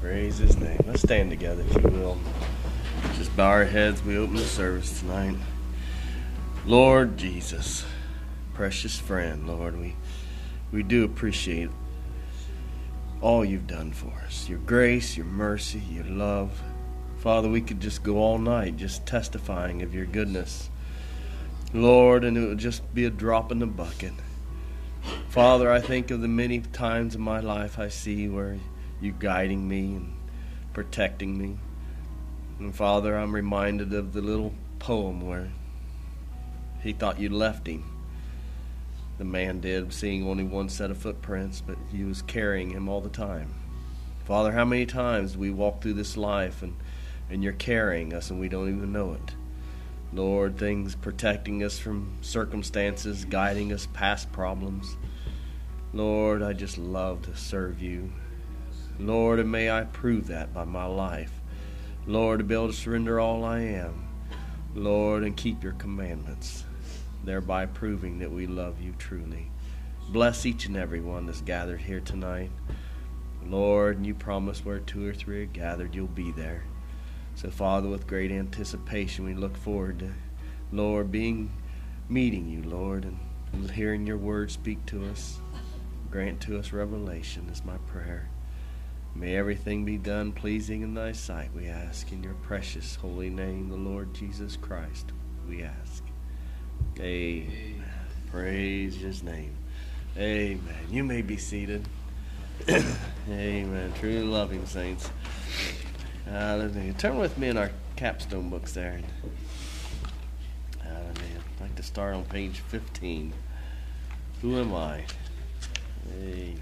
Praise his name. Let's stand together, if you will. Just bow our heads. We open the service tonight. Lord Jesus, precious friend, Lord, we do appreciate all you've done for us. Your grace, your mercy, your love. Father, we could just go all night just testifying of your goodness, Lord, and it would just be a drop in the bucket. Father, I think of the many times in my life I see where you guiding me and protecting me. And Father, I'm reminded of the little poem where he thought you left him. The man did, seeing only one set of footprints, but he was carrying him all the time. Father, how many times we walk through this life and you're carrying us and we don't even know it. Lord, things protecting us from circumstances, guiding us past problems. Lord, I just love to serve you. Lord, and may I prove that by my life. Lord, to be able to surrender all I am. Lord, and keep your commandments, thereby proving that we love you truly. Bless each and every one that's gathered here tonight. Lord, and you promise where 2 or 3 are gathered, you'll be there. So, Father, with great anticipation, we look forward to, Lord, meeting you, Lord, and hearing your word speak to us. Grant to us revelation is my prayer. May everything be done pleasing in thy sight, we ask. In your precious holy name, the Lord Jesus Christ, we ask. Amen. Praise his name. Amen. You may be seated. Amen. Truly loving saints. Hallelujah. Turn with me in our capstone books there. Hallelujah. I'd like to start on page 15. Who am I? Amen.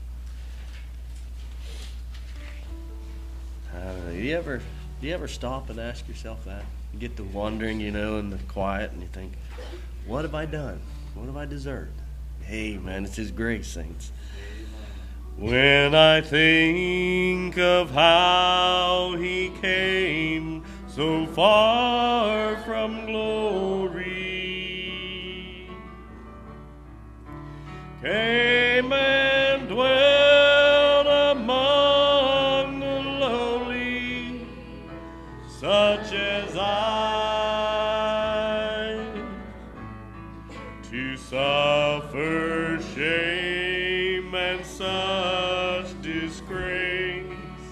Hallelujah. Do you ever stop and ask yourself that? You get to wondering, in the quiet, and you think, what have I done? What have I deserved? Amen. It's his grace, saints. When I think of how he came so far from glory, came and dwelt among the lowly, such as I, to suffer shame and such disgrace,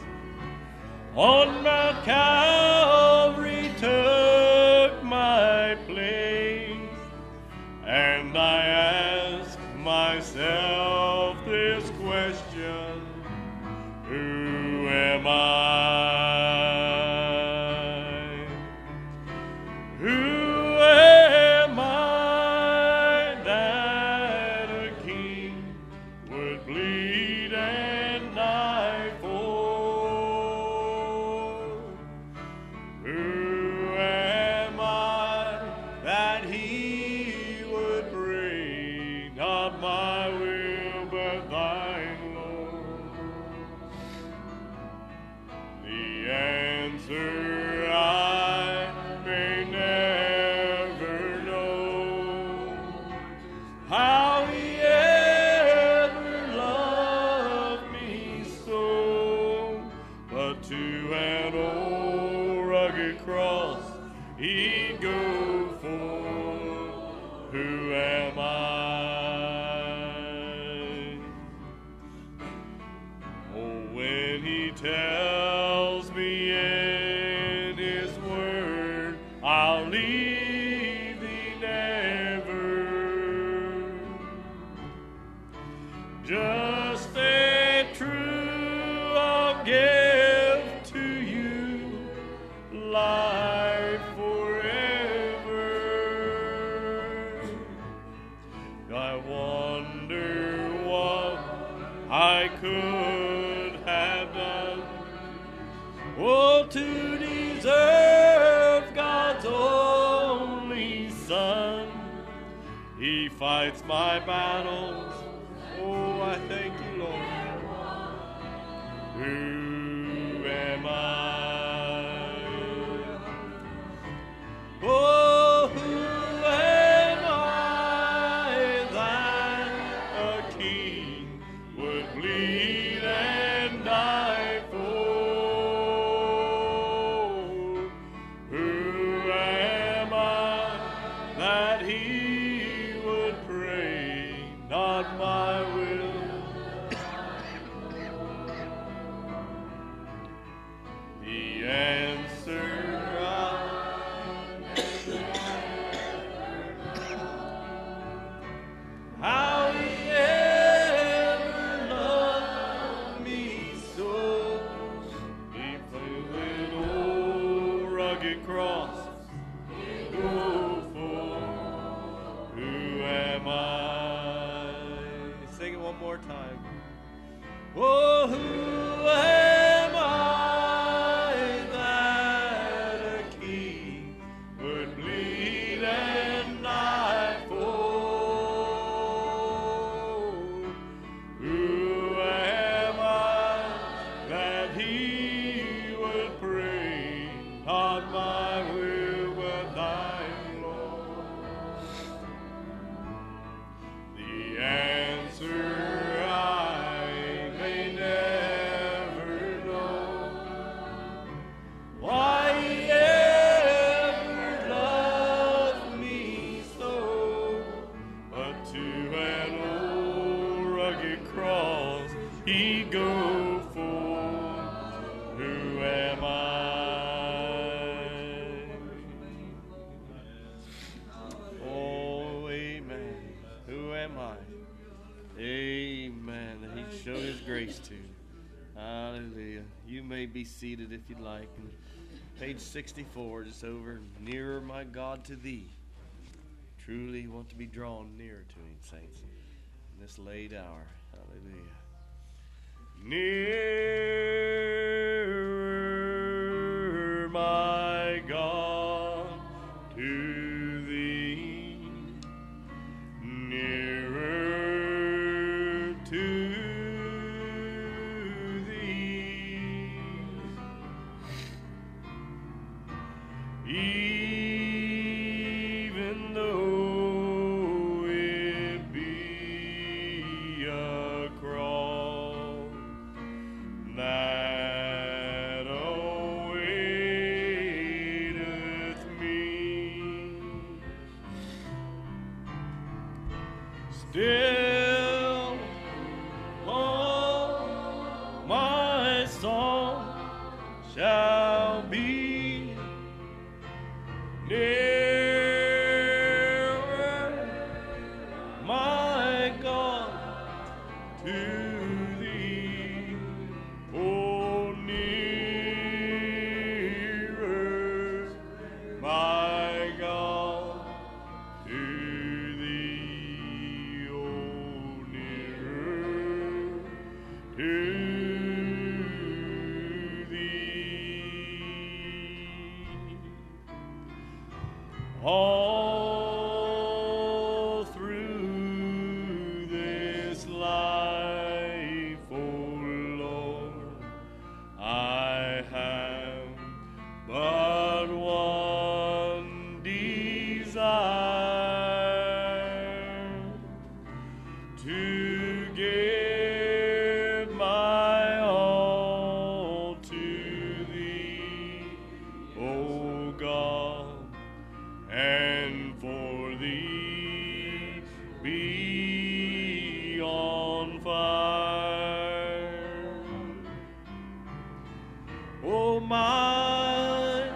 on Mount Calvary took my place, and I ask myself this question: who am I? Who am I that a king would bleed and die for? Who am I that he would bring? Not my will, but thine, Lord. The answer I may never know, how he ever loved me so, but to an old rugged cross he'd go for. Who am I? Oh, when he tells me in his word, I'll leave thee never, just stay true, I'll give to you life forever. I wonder what I could have done, oh, to deserve God's only Son. He fights my battles. Oh, I thank you, Lord. Who am I? Oh, who am I that a king would bleed and die for? loved me so. He put an old rugged cross. Go for. Who am I? Sing it one more time. Oh, who am I that a king would bleed and die for? Who am I that he would pray, not my will but thine, Lord? The answer he go for. Who am I? Oh, amen. Who am I? Amen. That he showed his grace to. Hallelujah. You may be seated if you'd like. Page 64, just over. Nearer, my God, to thee. Truly want to be drawn nearer to him, saints, in this late hour. Hallelujah. Nearer, my God, to thee, nearer to thee, even though it be a cross that awaiteth me, still all my song shall be nearer, my God, to thee. Oh, nearer, my God, to thee. Oh, nearer to thee. All through this life, oh Lord, I have but one desire, to give my all to thee, O God, and for thee be on fire. Oh, my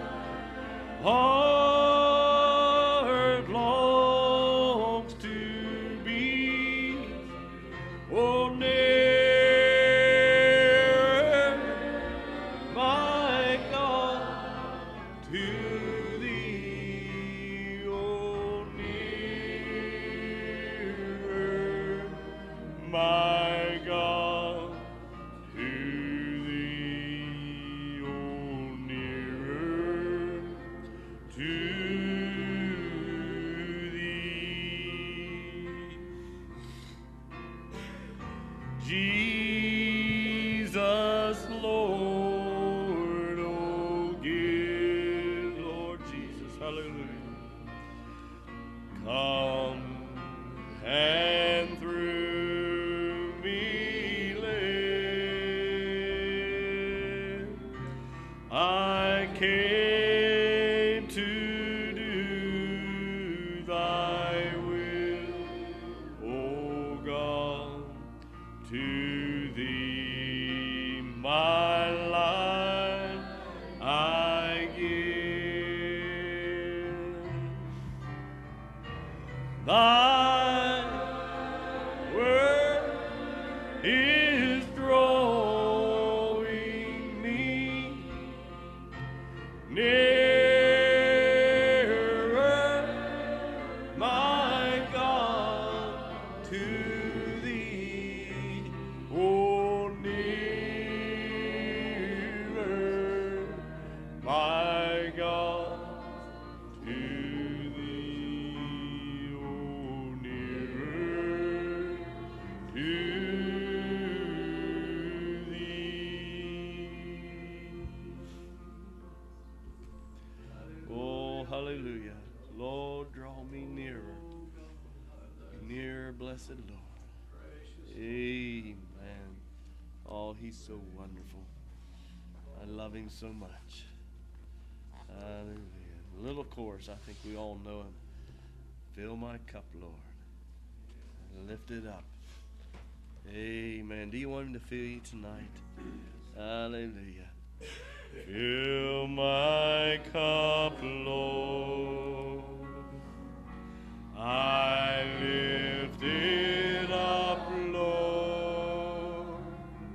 heart longs to be, oh, near, my God, to thee. Oh, nearer, my God, to thee. Oh, nearer to thee. Jesus, Lord, oh, give, Lord Jesus, hallelujah. Come and through me live. I came to do thy will, O God, to thee my life I give. Thy word is drawn blessed Lord. Amen. Oh, he's so wonderful. I love him so much. Hallelujah. A little chorus, I think we all know him. Fill my cup, Lord. Lift it up. Amen. Do you want him to fill you tonight? Hallelujah. Fill my cup, Lord. I lift it up, Lord.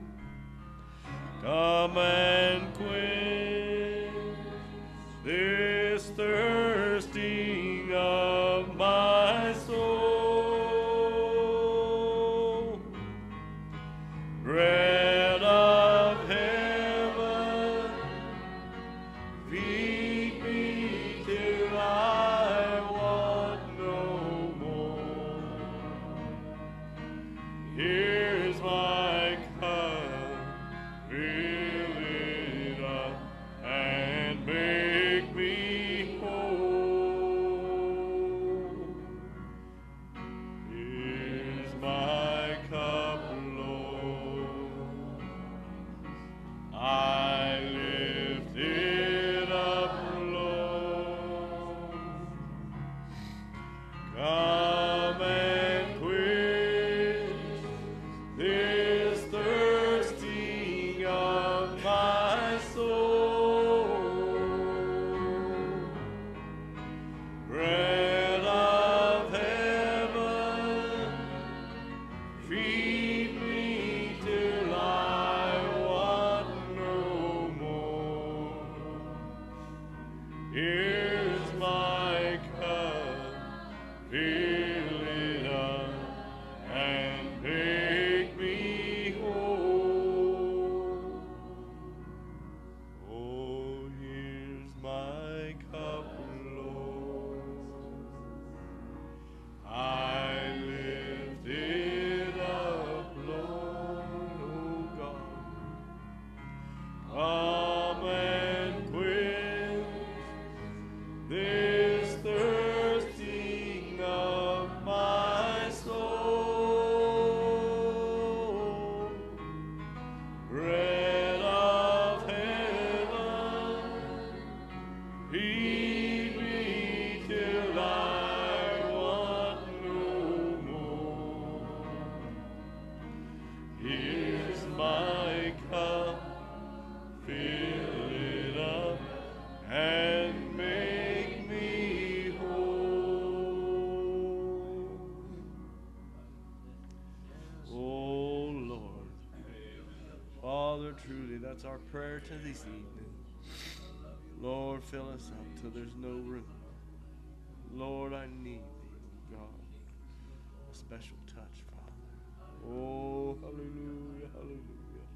Come and quench this thirsting of my soul. Bread of heaven, feed me till I want no more. Here's my cup, fill it up and make me whole. Here's my cup, Lord. I lift it up, Lord. Come and quench this thirsting of my soul. Bread of heaven, feed me till I want no more. Here's my cup, fill it up and make me whole. Oh, here's my cup, Lord. I lift it up, Lord, oh God. Come and quench this thirsting of my soul. Bread of heaven, feed me till I want no more. Here's my cup, fill it up and make me whole. Oh Lord, Father, truly that's our prayer to this evening. Lord, fill us up till there's no room. Lord, I need thee, oh God. A special touch, Father. Oh, hallelujah, hallelujah.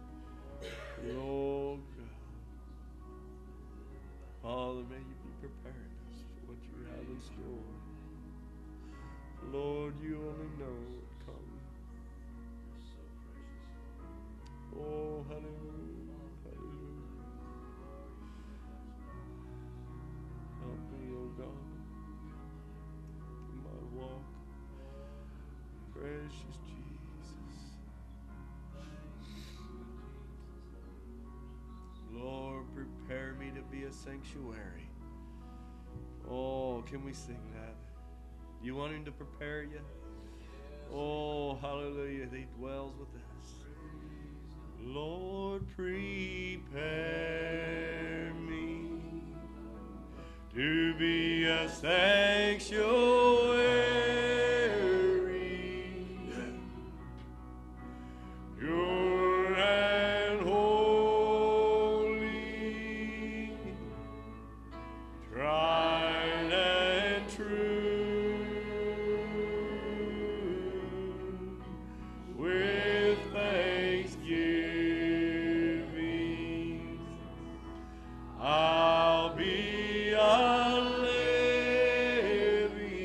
Lord God. Father, may you be preparing us for what you have in store. Lord, you only know what comes. Oh, hallelujah, hallelujah. Help me, oh God, in my walk. Precious Jesus. Lord, prepare me to be a sanctuary. Oh, can we sing that? You want him to prepare you? Oh, hallelujah. He dwells with us. Lord, prepare me to be a sanctuary, pure and holy, tried and true, with thanksgiving. I'll be a living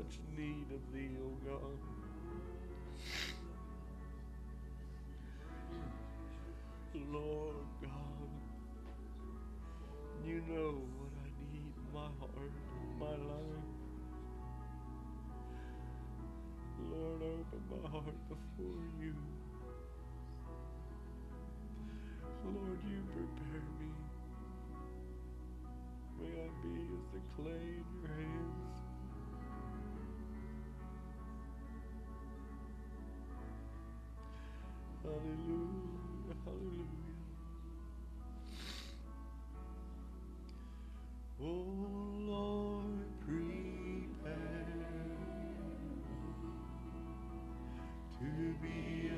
such need of thee, O God. Lord God, you know what I need in my heart, in my life. Lord, open my heart before you. Lord, you prepare me. May I be as the clay in your hands. Hallelujah, hallelujah. Oh Lord, prepare to be a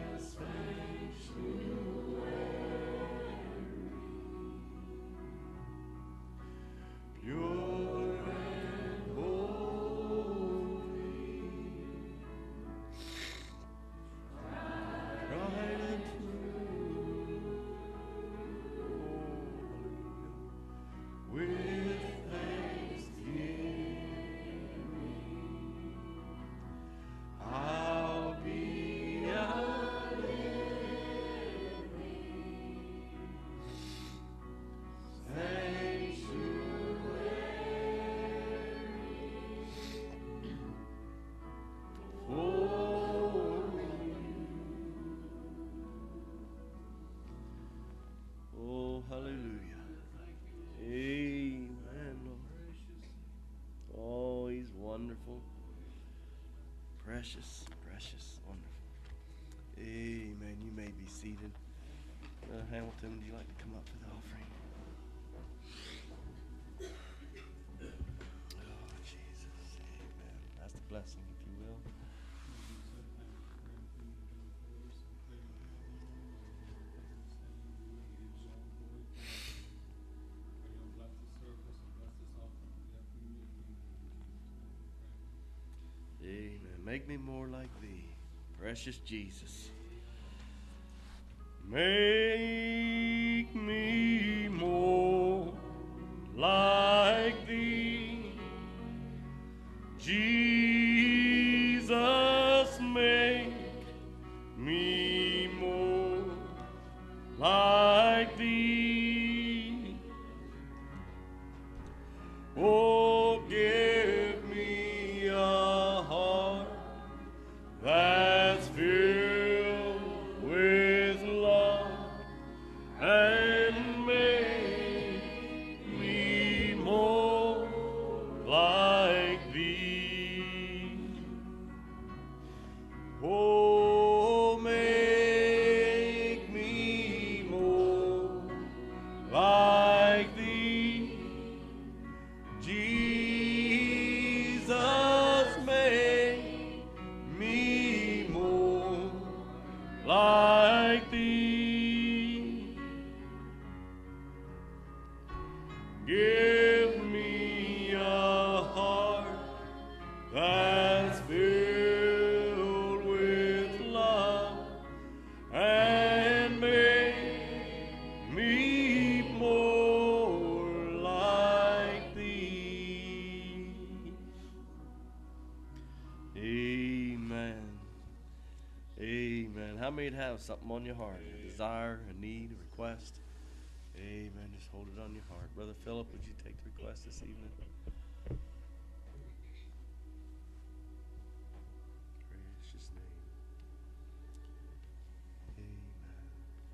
sanctuary, pure and holy, tried and true. Oh, with thanksgiving, I'll be a oh, hallelujah. Amen, Lord. Oh, he's wonderful. Precious, precious, wonderful. Amen. You may be seated. Hamilton, would you like to come up for the offering? Oh, Jesus. Amen. That's the blessing, if you will. Amen. Make me more like thee, precious Jesus. Make me more like thee, Jesus. Make me more like thee. Oh, give me a heart that's filled with love, and make me more like thee. Oh, make me more like thee, Jesus. Make me more like thee. Give me a heart that's filled with love, and make me more like thee. Amen. Amen. How many have something on your heart? A desire, a need, a request? Amen. Just hold it on your heart. Brother Philip, would you take the request this evening? Precious name. Amen.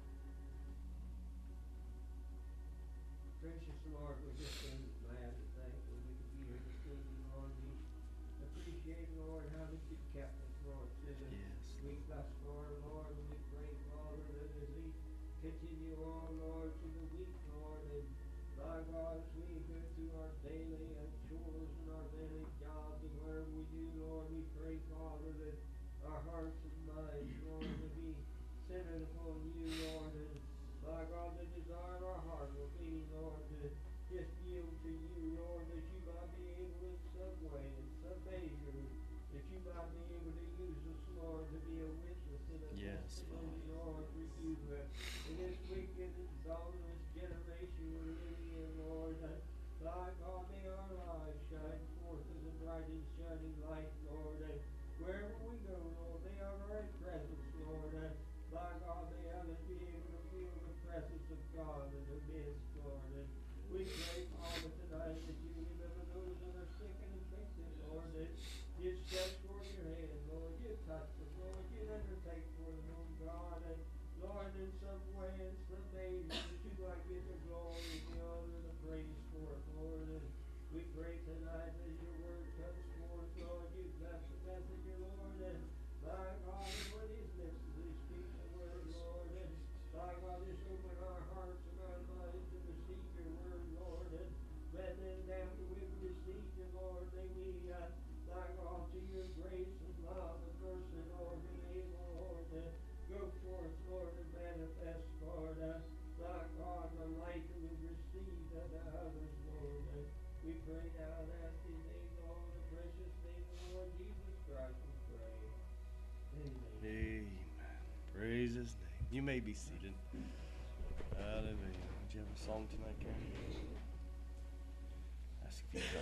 Precious Lord, we're just so glad and thankful we could be here this evening, Lord. We appreciate, Lord, how that you've kept us, Lord, through the week thus far, Lord. We pray, Father, that as we continue on, Lord, through the week, Lord, and by God, as we go through our daily chores and our daily jobs and whatever we do, Lord, we pray, Father, that our hearts and minds, Lord, will be centered upon you, Lord, and by God, the desire of our heart will be, Lord, to just yield to you, Lord, that you might be able in some way, in some measure, that you might be able to use us, Lord, to be a witness and a testimony, Lord, for you. In this wicked and godless generation we're living in, Lord, that by God, may our lives shine forth as a bright and shining light, Wherever we go, Lord, they are our presence, Lord. And by God, they are to be able to feel the presence of God in the midst, Lord. And we pray, Father, tonight that you remember those that are sick and afflicted, Lord, that you stretch forth your hand, Lord. You touch them, Lord. You undertake for them, oh God. And Lord, in some way, in some days, that you might get the glory, the honor, and the praise for it, Lord. And we pray tonight that your word comes forth, Lord. You bless the messenger, Lord. And by God, what his lips as he speaks the word, Lord. And by God, just open our hearts and our minds to receive your word, Lord. And bend them down to we receive you, Lord. May we, by God, to your grace and love and mercy, Lord, be able, Lord, to go forth, Lord, and manifest, Lord, by God, the light that we've received unto others, Lord. And we pray now that in the name, Lord, the precious name of the Lord Jesus Christ, we pray. Amen. Amen. Praise his name. You may be seated. Hallelujah. Did you have a song tonight, Karen? Ask if you go.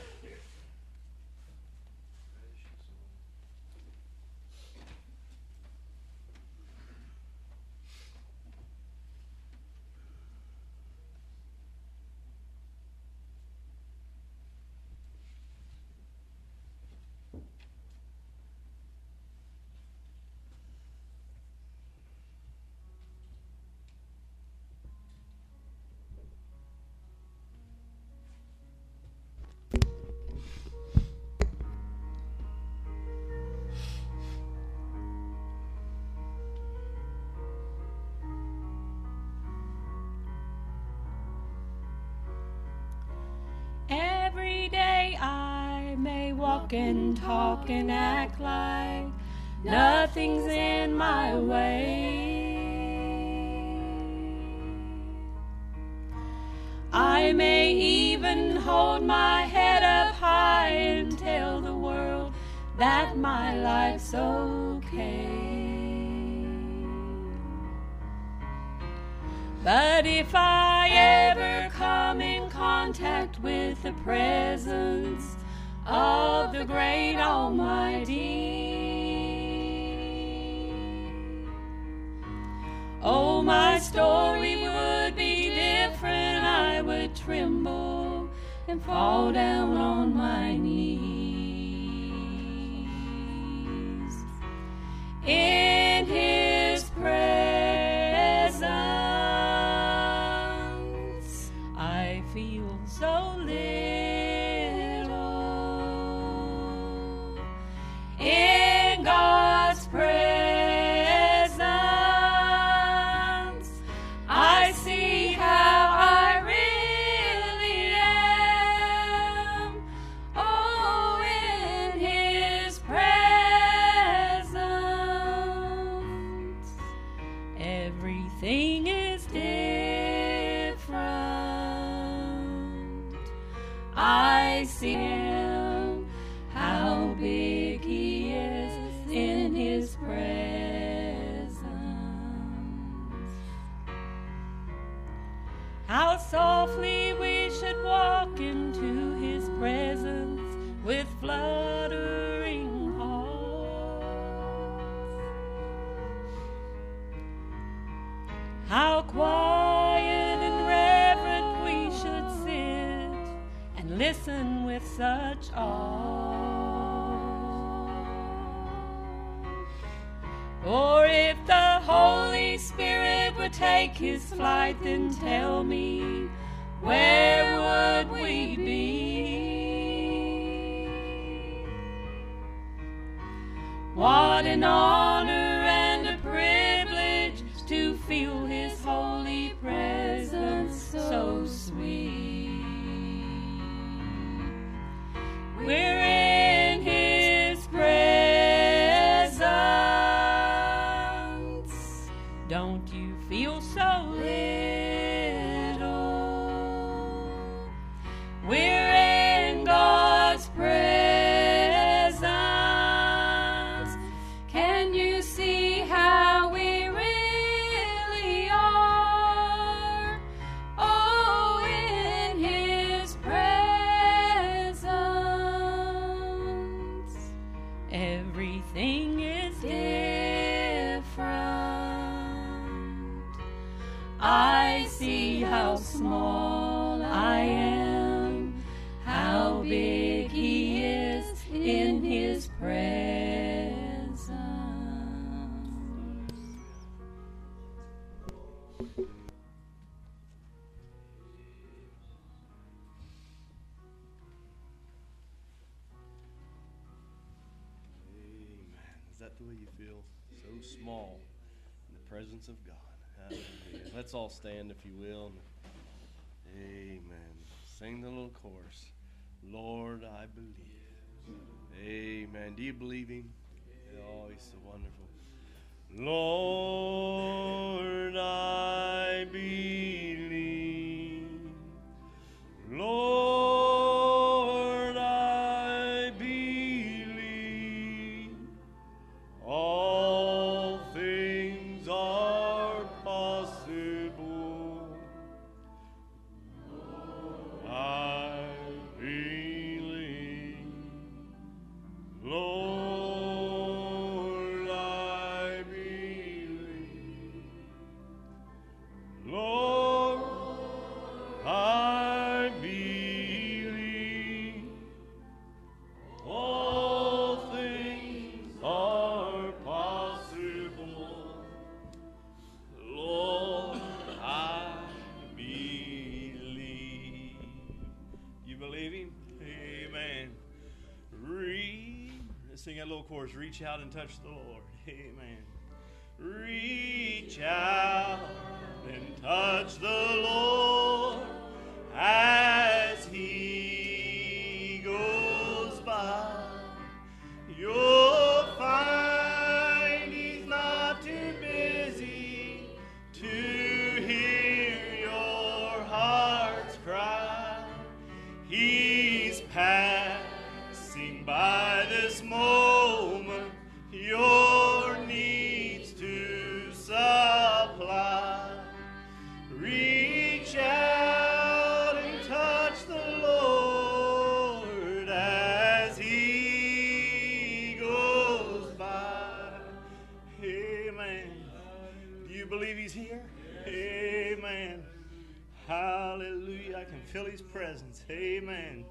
Every day I may walk and talk and act like nothing's in my way. I may even hold my head up high and tell the world that my life's okay. But if I ever come in contact with the presence of the great Almighty, oh, my story would be different. I would tremble and fall down on my knees in his presence. I feel so little in God's presence. I see how I really am. Oh, in his presence, everything is different. I see him, how big he is in his presence. How softly we should walk into his presence with fluttering hearts. How quiet and reverent we should sit and listen with such awe. Or if the Holy Spirit would take his flight, then tell me, where would we be? What an honor and a privilege to feel his holy presence so sweet. We're in his presence. Don't you feel so little? We're in God's presence. Can you see how we really are? Oh, in everything is different. I see how small I am, how big He is in His presence. Amen. Is that the way you feel? So small in the presence of God. Hallelujah. Let's all stand, if you will. Amen. Sing the little chorus. Lord, I believe. Amen. Do you believe Him? Oh, He's so wonderful. Lord, I believe. Lord, I believe. All things are possible. I believe. Lord, I believe. Lord, I believe. All things are possible. Lord, I believe. You believe Him? Amen. Let's sing that little chorus. Reach out and touch the Lord. Amen. Reach out and touch the Lord as He goes by. You'll find He's not too busy to hear your heart's cry. He's passing by this moment, your needs to supply. Reach out and touch the Lord as He goes by. Amen. Do you believe He's here? Amen. Hallelujah. I can feel His presence. Amen.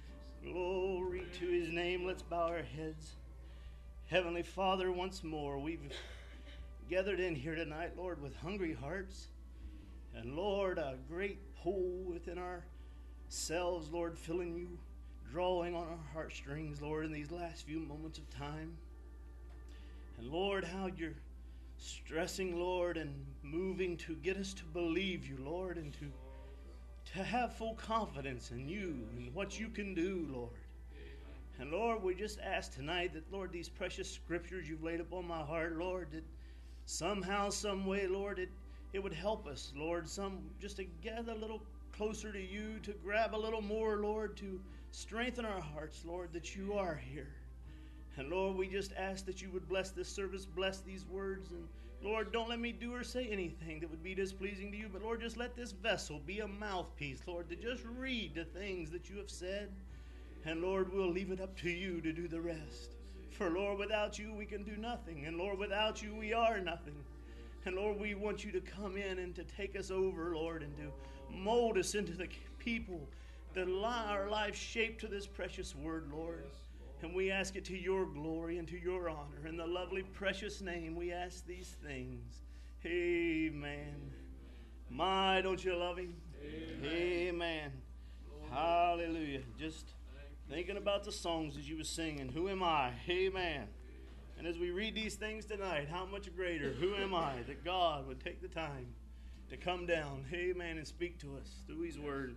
Glory to His name. Let's bow our heads. Heavenly Father, once more, we've gathered in here tonight, Lord, with hungry hearts. And Lord, a great pull within ourselves, Lord, filling You, drawing on our heartstrings, Lord, in these last few moments of time. And Lord, how You're stressing, Lord, and moving to get us to believe You, Lord, and to have full confidence in You and what You can do, Lord. And Lord, we just ask tonight that, Lord, these precious scriptures You've laid upon my heart, Lord, that somehow, some way, Lord, it would help us, Lord, just to get a little closer to You, to grab a little more, Lord, to strengthen our hearts, Lord, that You are here. And Lord, we just ask that You would bless this service, bless these words, and Lord, don't let me do or say anything that would be displeasing to You, but Lord, just let this vessel be a mouthpiece, Lord, to just read the things that You have said. And Lord, we'll leave it up to You to do the rest. For Lord, without You, we can do nothing. And Lord, without You, we are nothing. And Lord, we want You to come in and to take us over, Lord, and to mold us into the people that our lives shaped to this precious word, Lord. And we ask it to Your glory and to Your honor. In the lovely, precious name, we ask these things. Amen. My, don't you love Him? Amen. Hallelujah. Just thinking about the songs that you were singing. Who am I? Amen. And as we read these things tonight, how much greater, who am I, that God would take the time to come down, amen, and speak to us through His word.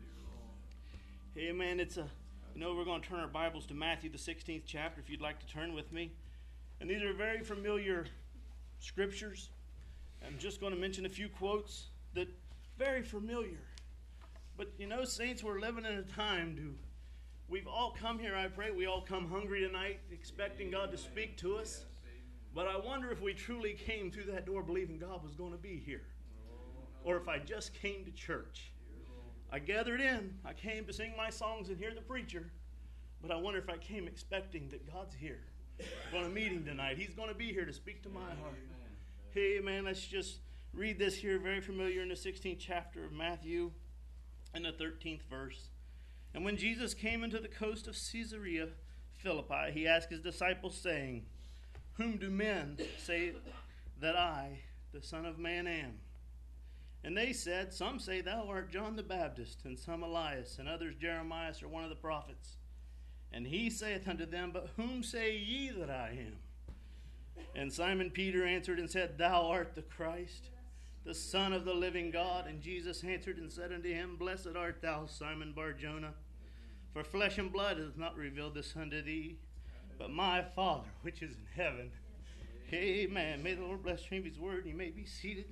Amen. We're going to turn our Bibles to Matthew, the 16th chapter, if you'd like to turn with me. And these are very familiar scriptures. I'm just going to mention a few quotes that very familiar. But, saints, we're living in a time we've all come here, I pray, we all come hungry tonight, expecting God to speak to us. But I wonder if we truly came through that door believing God was going to be here. Or if I just came to church. I gathered in. I came to sing my songs and hear the preacher. But I wonder if I came expecting that God's here. I'm going to meet him tonight. He's going to be here to speak to my heart. Hey, man, let's just read this here, very familiar, in the 16th chapter of Matthew and the 13th verse. And when Jesus came into the coast of Caesarea Philippi, he asked his disciples, saying, Whom do men say that I, the Son of Man, am? And they said, Some say thou art John the Baptist, and some Elias, and others Jeremiah or one of the prophets. And he saith unto them, But whom say ye that I am? And Simon Peter answered and said, Thou art the Christ, the Son of the living God. And Jesus answered and said unto him, Blessed art thou, Simon Bar-Jonah, for flesh and blood hath not revealed this unto thee, but my Father which is in heaven. Amen. May the Lord bless His word, and you may be seated.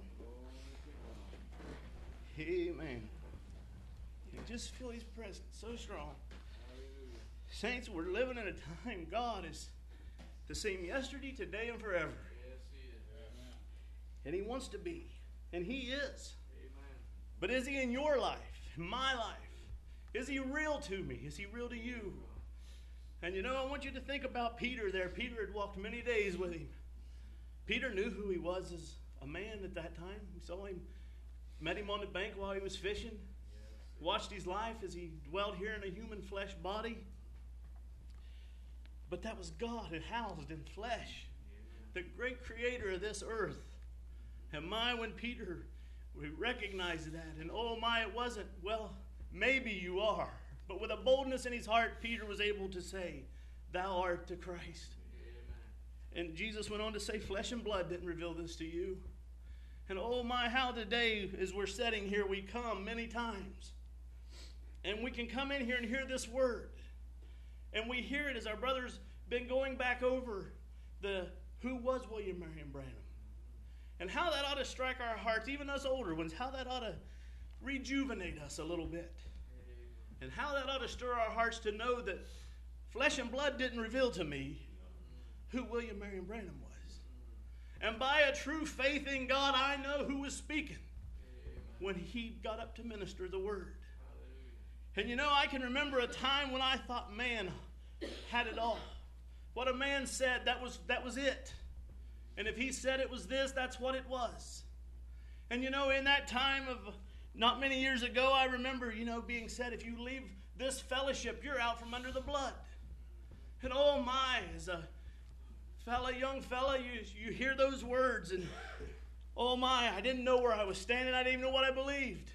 Amen. You just feel His presence so strong. Saints, we're living in a time God is the same yesterday, today, and forever. Yes, He is. And He wants to be. And He is. Amen. But is He in your life? In my life? Is He real to me? Is He real to you? And you know, I want you to think about Peter there. Peter had walked many days with Him. Peter knew who he was as a man at that time. We saw him, met him on the bank while he was fishing. Watched his life as he dwelled here in a human flesh body. But that was God who housed in flesh, the great creator of this earth. And my, when Peter recognized that, and oh my, it wasn't, well, maybe you are. But with a boldness in his heart, Peter was able to say, Thou art the Christ. And Jesus went on to say, Flesh and blood didn't reveal this to you. And oh my, how today, as we're sitting here, we come many times. And we can come in here and hear this word. And we hear it as our brother's been going back over the who was William Marion Branham. And how that ought to strike our hearts, even us older ones, how that ought to rejuvenate us a little bit. And how that ought to stir our hearts to know that flesh and blood didn't reveal to me who William Marion Branham was. And by a true faith in God, I know who was speaking when he got up to minister the word. And you know, I can remember a time when I thought man had it all. What a man said, that was it. And if he said it was this, that's what it was. And you know, in that time of not many years ago, I remember, being said, if you leave this fellowship, you're out from under the blood. And oh my, as a young fella, you hear those words, and oh my, I didn't know where I was standing. I didn't even know what I believed.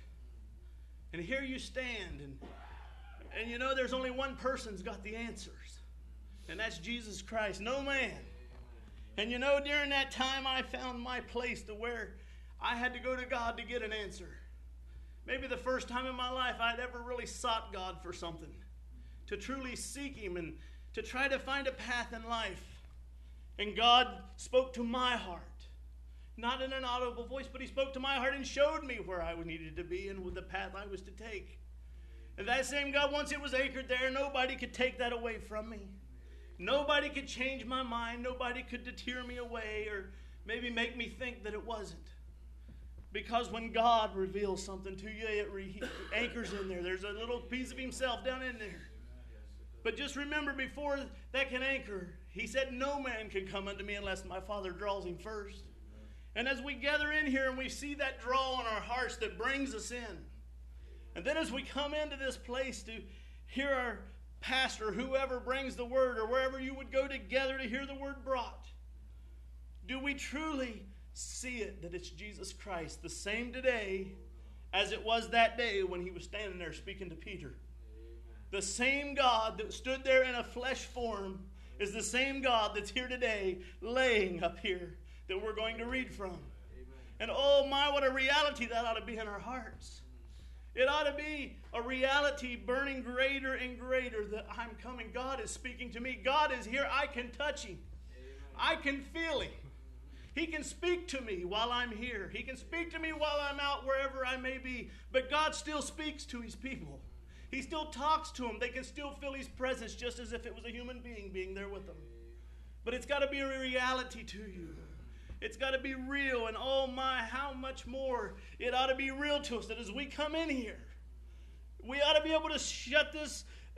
And here you stand, and there's only one person's got the answers, and that's Jesus Christ, no man. And during that time, I found my place to where I had to go to God to get an answer. Maybe the first time in my life I'd ever really sought God for something, to truly seek Him and to try to find a path in life. And God spoke to my heart, not in an audible voice, but He spoke to my heart and showed me where I needed to be and with the path I was to take. And that same God, once it was anchored there, nobody could take that away from me. Nobody could change my mind. Nobody could deter me away or maybe make me think that it wasn't. Because when God reveals something to you, it anchors in there. There's a little piece of Himself down in there. But just remember, before that can anchor, He said, no man can come unto me unless my Father draws him first. And as we gather in here and we see that draw on our hearts that brings us in, and then as we come into this place to hear our pastor, whoever brings the word, or wherever you would go together to hear the word brought, do we truly see it that it's Jesus Christ, the same today as it was that day when He was standing there speaking to Peter? The same God that stood there in a flesh form is the same God that's here today, laying up here, that we're going to read from. Amen. And oh my, what a reality that ought to be in our hearts. It ought to be a reality burning greater and greater that I'm coming. God is speaking to me. God is here. I can touch Him. Amen. I can feel Him. He can speak to me while I'm here. He can speak to me while I'm out wherever I may be. But God still speaks to His people. He still talks to them. They can still feel His presence just as if it was a human being there with them. But it's got to be a reality to you. It's got to be real. And oh my, how much more it ought to be real to us that as we come in here, we ought to be able to shut this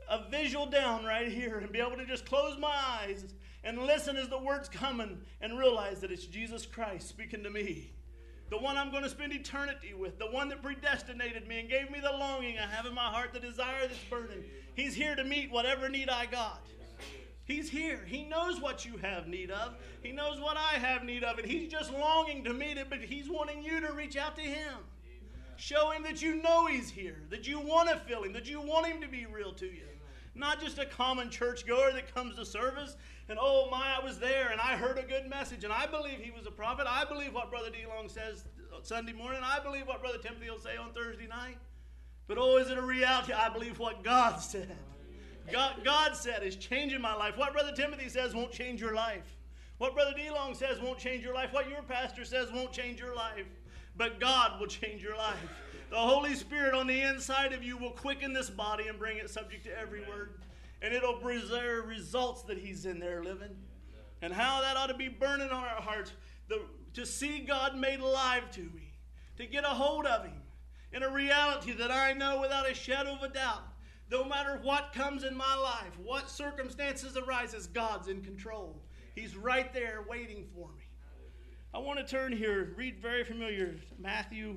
a visual down right here and be able to just close my eyes and listen as the word's coming and realize that it's Jesus Christ speaking to me. The one I'm going to spend eternity with. The one that predestinated me and gave me the longing I have in my heart, the desire that's burning. He's here to meet whatever need I got. He's here. He knows what you have need of. He knows what I have need of. And He's just longing to meet it, but He's wanting you to reach out to Him. Show Him that you know He's here, that you want to feel Him, that you want Him to be real to you. Not just a common churchgoer that comes to service and, oh my, I was there and I heard a good message and I believe he was a prophet. I believe what Brother DeLong says Sunday morning. I believe what Brother Timothy will say on Thursday night. But oh, is it a reality? I believe what God said. God said is changing my life. What Brother Timothy says won't change your life. What Brother DeLong says won't change your life. What your pastor says won't change your life. But God will change your life. The Holy Spirit on the inside of you will quicken this body and bring it subject to every word. And it'll preserve results that He's in there living. And how that ought to be burning on our hearts. To see God made alive to me. To get a hold of Him. In a reality that I know without a shadow of a doubt. No matter what comes in my life, what circumstances arises, God's in control. He's right there waiting for me. I want to turn here, read very familiar, Matthew,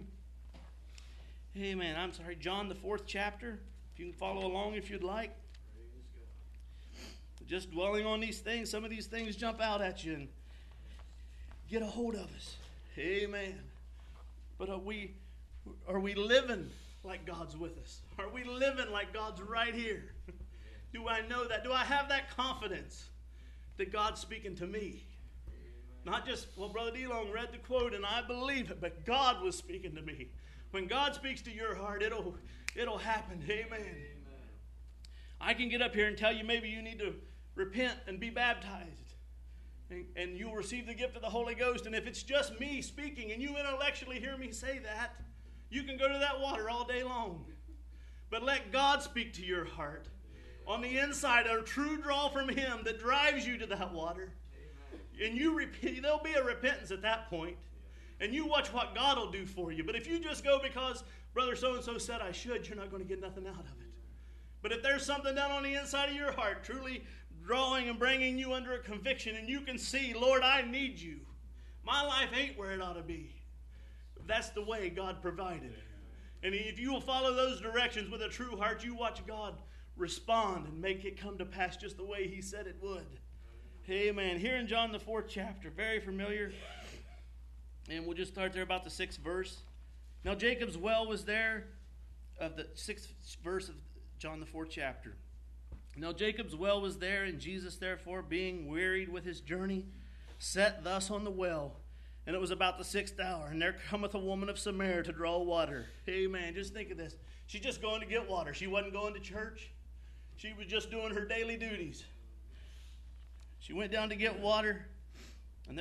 John the 4th chapter. If you can follow along if you'd like. Just dwelling on these things, some of these things jump out at you and get a hold of us. Amen. But are we living like God's with us? Are we living like God's right here? Do I know that? Do I have that confidence that God's speaking to me? Not just, well, Brother DeLong read the quote and I believe it, but God was speaking to me. When God speaks to your heart, it'll happen. Amen. I can get up here and tell you maybe you need to repent and be baptized. And you'll receive the gift of the Holy Ghost. And if it's just me speaking and you intellectually hear me say that, you can go to that water all day long. But let God speak to your heart. On the inside, a true draw from Him that drives you to that water. And there'll be a repentance at that point. And you watch what God will do for you. But if you just go because Brother so-and-so said I should, you're not going to get nothing out of it. But if there's something down on the inside of your heart, truly drawing and bringing you under a conviction, and you can see, Lord, I need you. My life ain't where it ought to be. That's the way God provided. And if you will follow those directions with a true heart, you watch God respond and make it come to pass just the way He said it would. Amen. Here in John the 4th chapter, very familiar. And we'll just start there about the 6th verse. Now Jacob's well was there, of the 6th verse of John the 4th chapter. Now Jacob's well was there, and Jesus therefore, being wearied with his journey, sat thus on the well. And it was about the 6th hour, and there cometh a woman of Samaria to draw water. Amen. Just think of this. She's just going to get water. She wasn't going to church. She was just doing her daily duties. She went down to get water, and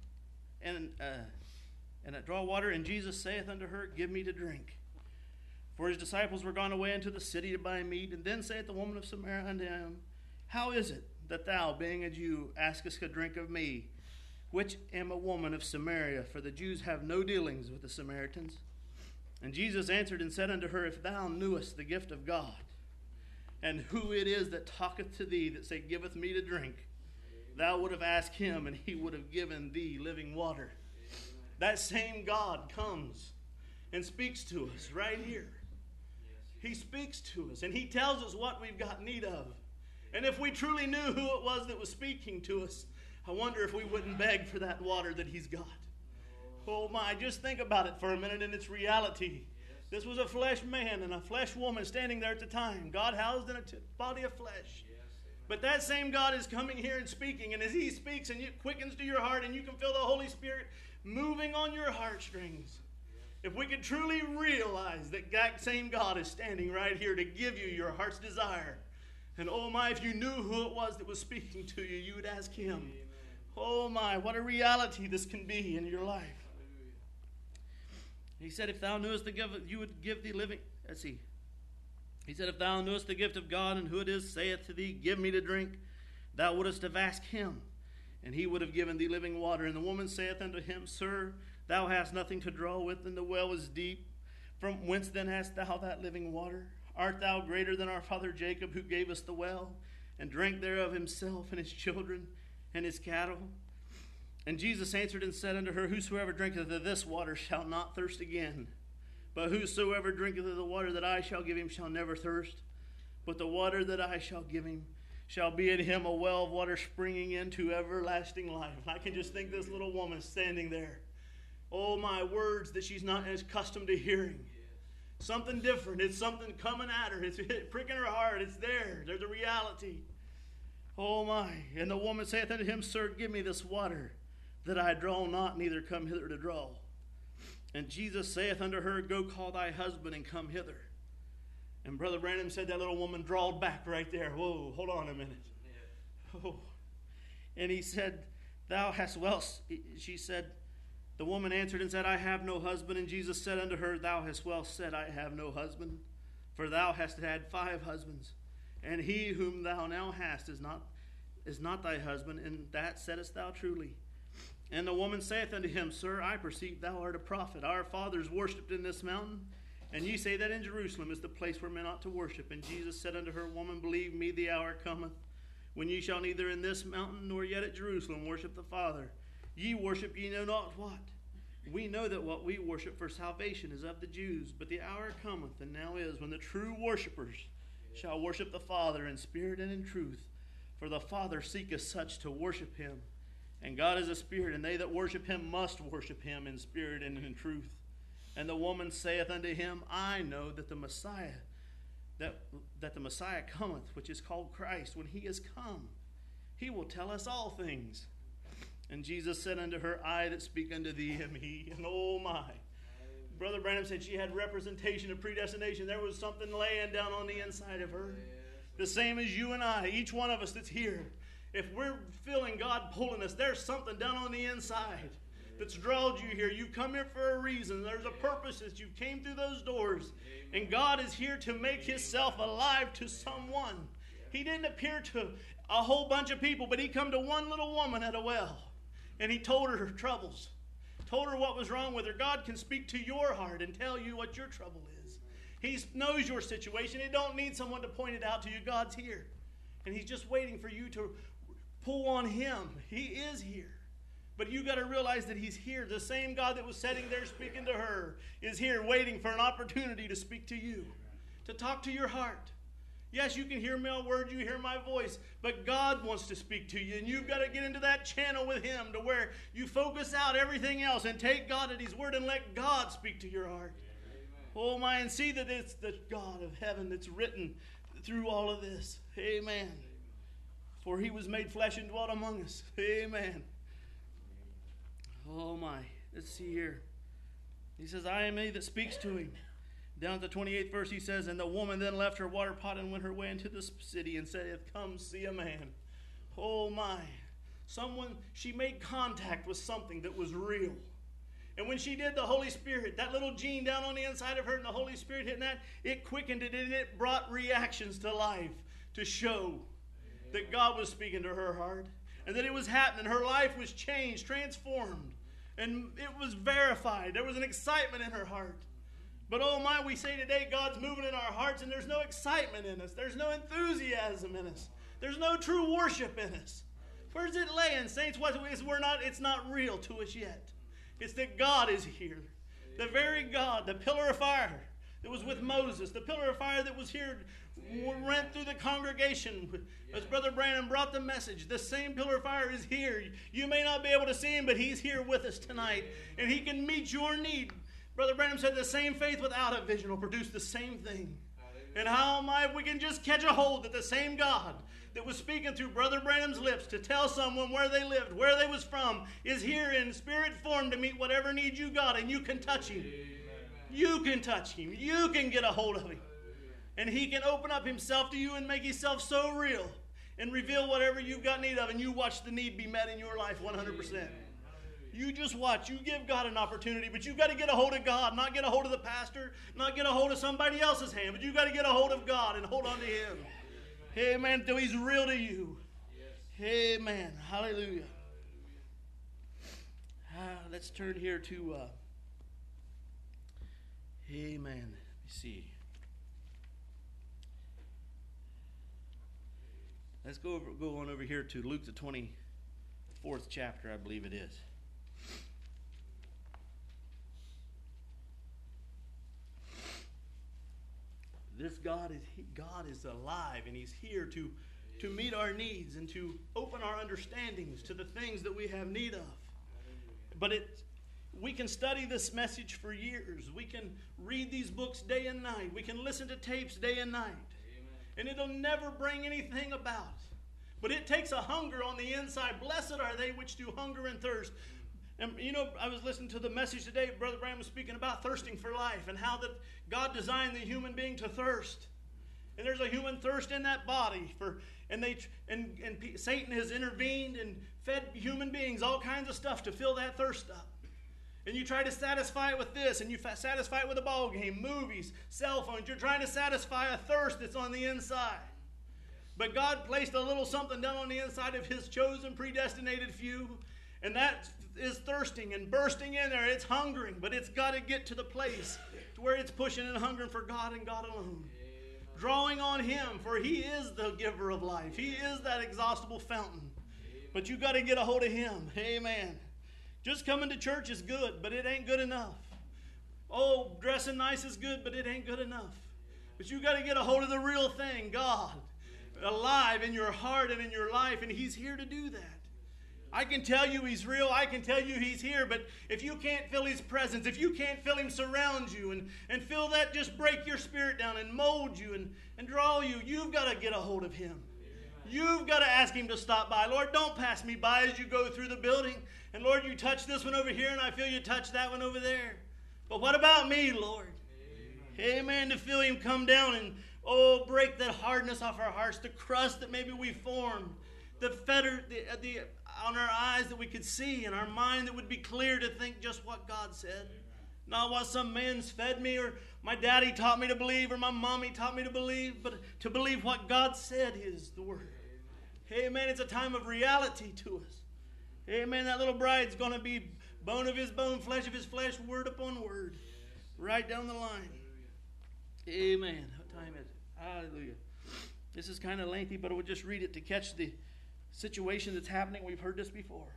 draw water, and Jesus saith unto her, Give me to drink. For his disciples were gone away into the city to buy meat. And then saith the woman of Samaria unto him, How is it that thou, being a Jew, askest a drink of me, which am a woman of Samaria? For the Jews have no dealings with the Samaritans. And Jesus answered and said unto her, If thou knewest the gift of God, and who it is that talketh to thee, that say, Giveth me to drink, thou would have asked him, and he would have given thee living water. That same God comes and speaks to us right here. He speaks to us, and He tells us what we've got need of. And if we truly knew who it was that was speaking to us, I wonder if we wouldn't beg for that water that He's got. Oh my, just think about it for a minute in its reality. This was a flesh man and a flesh woman standing there at the time. God housed in a body of flesh. But that same God is coming here and speaking. And as He speaks, and it quickens to your heart, and you can feel the Holy Spirit moving on your heartstrings. If we could truly realize that same God is standing right here to give you your heart's desire. And oh my, if you knew who it was that was speaking to you, you would ask Him. Oh my, what a reality this can be in your life. He said, if thou knewest the gift, you would give thee living. Let's see. He said, if thou knewest the gift of God, and who it is saith to thee, Give me to drink, thou wouldest have asked Him, and He would have given thee living water. And the woman saith unto him, Sir, thou hast nothing to draw with, and the well is deep. From whence then hast thou that living water? Art thou greater than our father Jacob, who gave us the well, and drank thereof himself and his children and his cattle? And Jesus answered and said unto her, Whosoever drinketh of this water shall not thirst again. But whosoever drinketh of the water that I shall give him shall never thirst. But the water that I shall give him shall be in him a well of water springing into everlasting life. And I can just think this little woman standing there. Oh, my words that she's not as accustomed to hearing. Something different. It's something coming at her. It's pricking her heart. It's there. There's a reality. Oh my. And the woman saith unto him, Sir, give me this water, that I draw not, neither come hither to draw. And Jesus saith unto her, Go call thy husband and come hither. And Brother Branham said that little woman drawled back right there. Whoa, hold on a minute. Oh. And he said, Thou hast well, she said, the woman answered and said, I have no husband. And Jesus said unto her, Thou hast well said, I have no husband. For thou hast had 5 husbands, and he whom thou now hast is not thy husband, and that saidst thou truly. And the woman saith unto him, Sir, I perceive thou art a prophet. Our fathers worshipped in this mountain, and ye say that in Jerusalem is the place where men ought to worship. And Jesus said unto her, Woman, believe me, the hour cometh, when ye shall neither in this mountain nor yet at Jerusalem worship the Father. Ye worship ye know not what. We know that what we worship for salvation is of the Jews. But the hour cometh, and now is, when the true worshipers shall worship the Father in spirit and in truth. For the Father seeketh such to worship him. And God is a spirit, and they that worship him must worship him in spirit and in truth. And the woman saith unto him, I know that the Messiah, that the Messiah cometh, which is called Christ. When he is come, he will tell us all things. And Jesus said unto her, I that speak unto thee am he. And oh my. Brother Branham said she had representation of predestination. There was something laying down on the inside of her. The same as you and I, each one of us that's here. If we're feeling God pulling us, there's something down on the inside that's drawed you here. You come here for a reason. There's a purpose that you came through those doors. And God is here to make himself alive to someone. He didn't appear to a whole bunch of people, but he come to one little woman at a well. And he told her troubles. Told her what was wrong with her. God can speak to your heart and tell you what your trouble is. He knows your situation. He don't need someone to point it out to you. God's here. And he's just waiting for you to pull on him. He is here. But you got to realize that he's here. The same God that was sitting there speaking to her is here waiting for an opportunity to speak to you. To talk to your heart. Yes, you can hear my word, you hear my voice, but God wants to speak to you, and you've got to get into that channel with him to where you focus out everything else and take God at his word and let God speak to your heart. Oh my, and see that it's the God of heaven that's written through all of this. Amen. For he was made flesh and dwelt among us. Amen. Oh my, let's see here. He says, I am he that speaks to him. Down at the 28th verse he says, And the woman then left her water pot and went her way into the city and said, Come see a man. Oh my. She made contact with something that was real. And when she did, the Holy Spirit, that little gene down on the inside of her and the Holy Spirit hitting that, it quickened it and it brought reactions to life to show that God was speaking to her heart and that it was happening. Her life was changed, transformed, and it was verified. There was an excitement in her heart. But oh my, we say today God's moving in our hearts and there's no excitement in us. There's no enthusiasm in us. There's no true worship in us. Where's it laying, saints? It's not real to us yet. It's that God is here. The very God, the pillar of fire that was with Moses, the pillar of fire that was here, went through the congregation as Brother Branham brought the message. The same pillar of fire is here. You may not be able to see him, but he's here with us tonight. And he can meet your need. Brother Branham said the same faith without a vision will produce the same thing. And how if we can just catch a hold that the same God that was speaking through Brother Branham's lips to tell someone where they lived, where they was from, is here in spirit form to meet whatever need you got, and you can touch him. You can touch him. You can get a hold of him. And he can open up himself to you and make himself so real and reveal whatever you've got need of, and you watch the need be met in your life 100%. You just watch. You give God an opportunity, but you've got to get a hold of God, not get a hold of the pastor, not get a hold of somebody else's hand, but you've got to get a hold of God and hold on to him. Amen. Till he's real to you. Amen. Hallelujah. Let's turn here to amen. Let me see. Let's go on over here to Luke the 24th chapter, I believe it is. This God is alive, and He's here to meet our needs and to open our understandings to the things that we have need of. But we can study this message for years. We can read these books day and night. We can listen to tapes day and night. And it'll never bring anything about. But it takes a hunger on the inside. Blessed are they which do hunger and thirst. And you know, I was listening to the message today. Brother Branham was speaking about thirsting for life and how that God designed the human being to thirst. And there's a human thirst in that body and Satan has intervened and fed human beings all kinds of stuff to fill that thirst up. And you try to satisfy it with this, and you satisfy it with a ball game, movies, cell phones. You're trying to satisfy a thirst that's on the inside. But God placed a little something down on the inside of His chosen, predestinated few, and that is thirsting and bursting in there. It's hungering, but it's got to get to the place to where it's pushing and hungering for God and God alone. Drawing on Him, for He is the giver of life. He is that exhaustible fountain. But you got to get a hold of Him. Amen. Just coming to church is good, but it ain't good enough. Oh, dressing nice is good, but it ain't good enough. But you got to get a hold of the real thing, God, alive in your heart and in your life, and He's here to do that. I can tell you He's real. I can tell you He's here, but if you can't feel His presence, if you can't feel Him surround you and feel that just break your spirit down and mold you and draw you, you've got to get a hold of Him. You've got to ask Him to stop by. Lord, don't pass me by as you go through the building. And Lord, you touch this one over here, and I feel you touch that one over there. But what about me, Lord? Amen. To feel Him come down and, break that hardness off our hearts, the crust that maybe we formed, the fetter on our eyes that we could see, and our mind that would be clear to think just what God said. Not what some man's fed me, or my daddy taught me to believe, or my mommy taught me to believe, but to believe what God said is the Word. Amen. It's a time of reality to us. Amen. That little bride's going to be bone of his bone, flesh of his flesh, word upon word. Right down the line. Amen. What time is it? Hallelujah. This is kind of lengthy, but I would just read it to catch the situation that's happening. We've heard this before.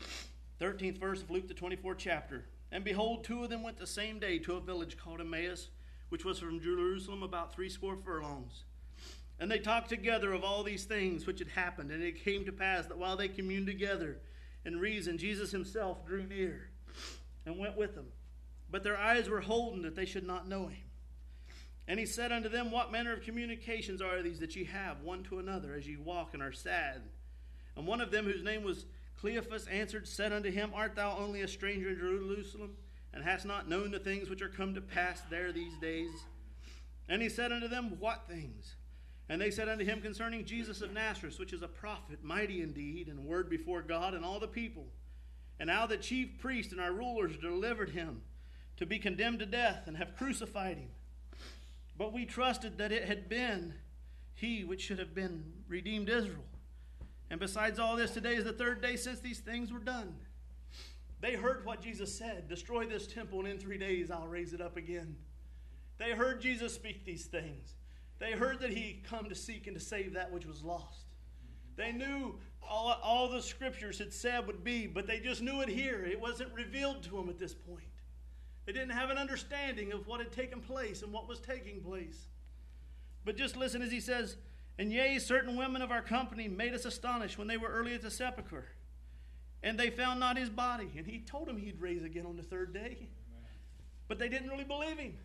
13th verse of Luke, the 24th chapter. And behold, two of them went the same day to a village called Emmaus, which was from Jerusalem about 80 furlongs. And they talked together of all these things which had happened. And it came to pass that while they communed together and reasoned, Jesus Himself drew near and went with them. But their eyes were holden that they should not know Him. And He said unto them, What manner of communications are these that ye have one to another as ye walk and are sad? And one of them, whose name was Cleophas, answered, said unto him, Art thou only a stranger in Jerusalem, and hast not known the things which are come to pass there these days? And He said unto them, What things? And they said unto Him, Concerning Jesus of Nazareth, which is a prophet, mighty in deed and word before God and all the people. And how the chief priests and our rulers delivered Him to be condemned to death, and have crucified Him. But we trusted that it had been He which should have been redeemed Israel. And besides all this, today is the third day since these things were done. They heard what Jesus said, Destroy this temple, and in 3 days I'll raise it up again. They heard Jesus speak these things. They heard that He come to seek and to save that which was lost. They knew all the scriptures had said would be, but they just knew it here. It wasn't revealed to them at this point. They didn't have an understanding of what had taken place and what was taking place. But just listen as He says, And yea, certain women of our company made us astonished when they were early at the sepulchre. And they found not His body. And He told them He'd rise again on the third day. But they didn't really believe Him.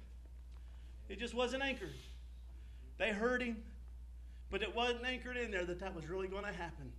It just wasn't anchored. They heard Him, but it wasn't anchored in there that was really going to happen.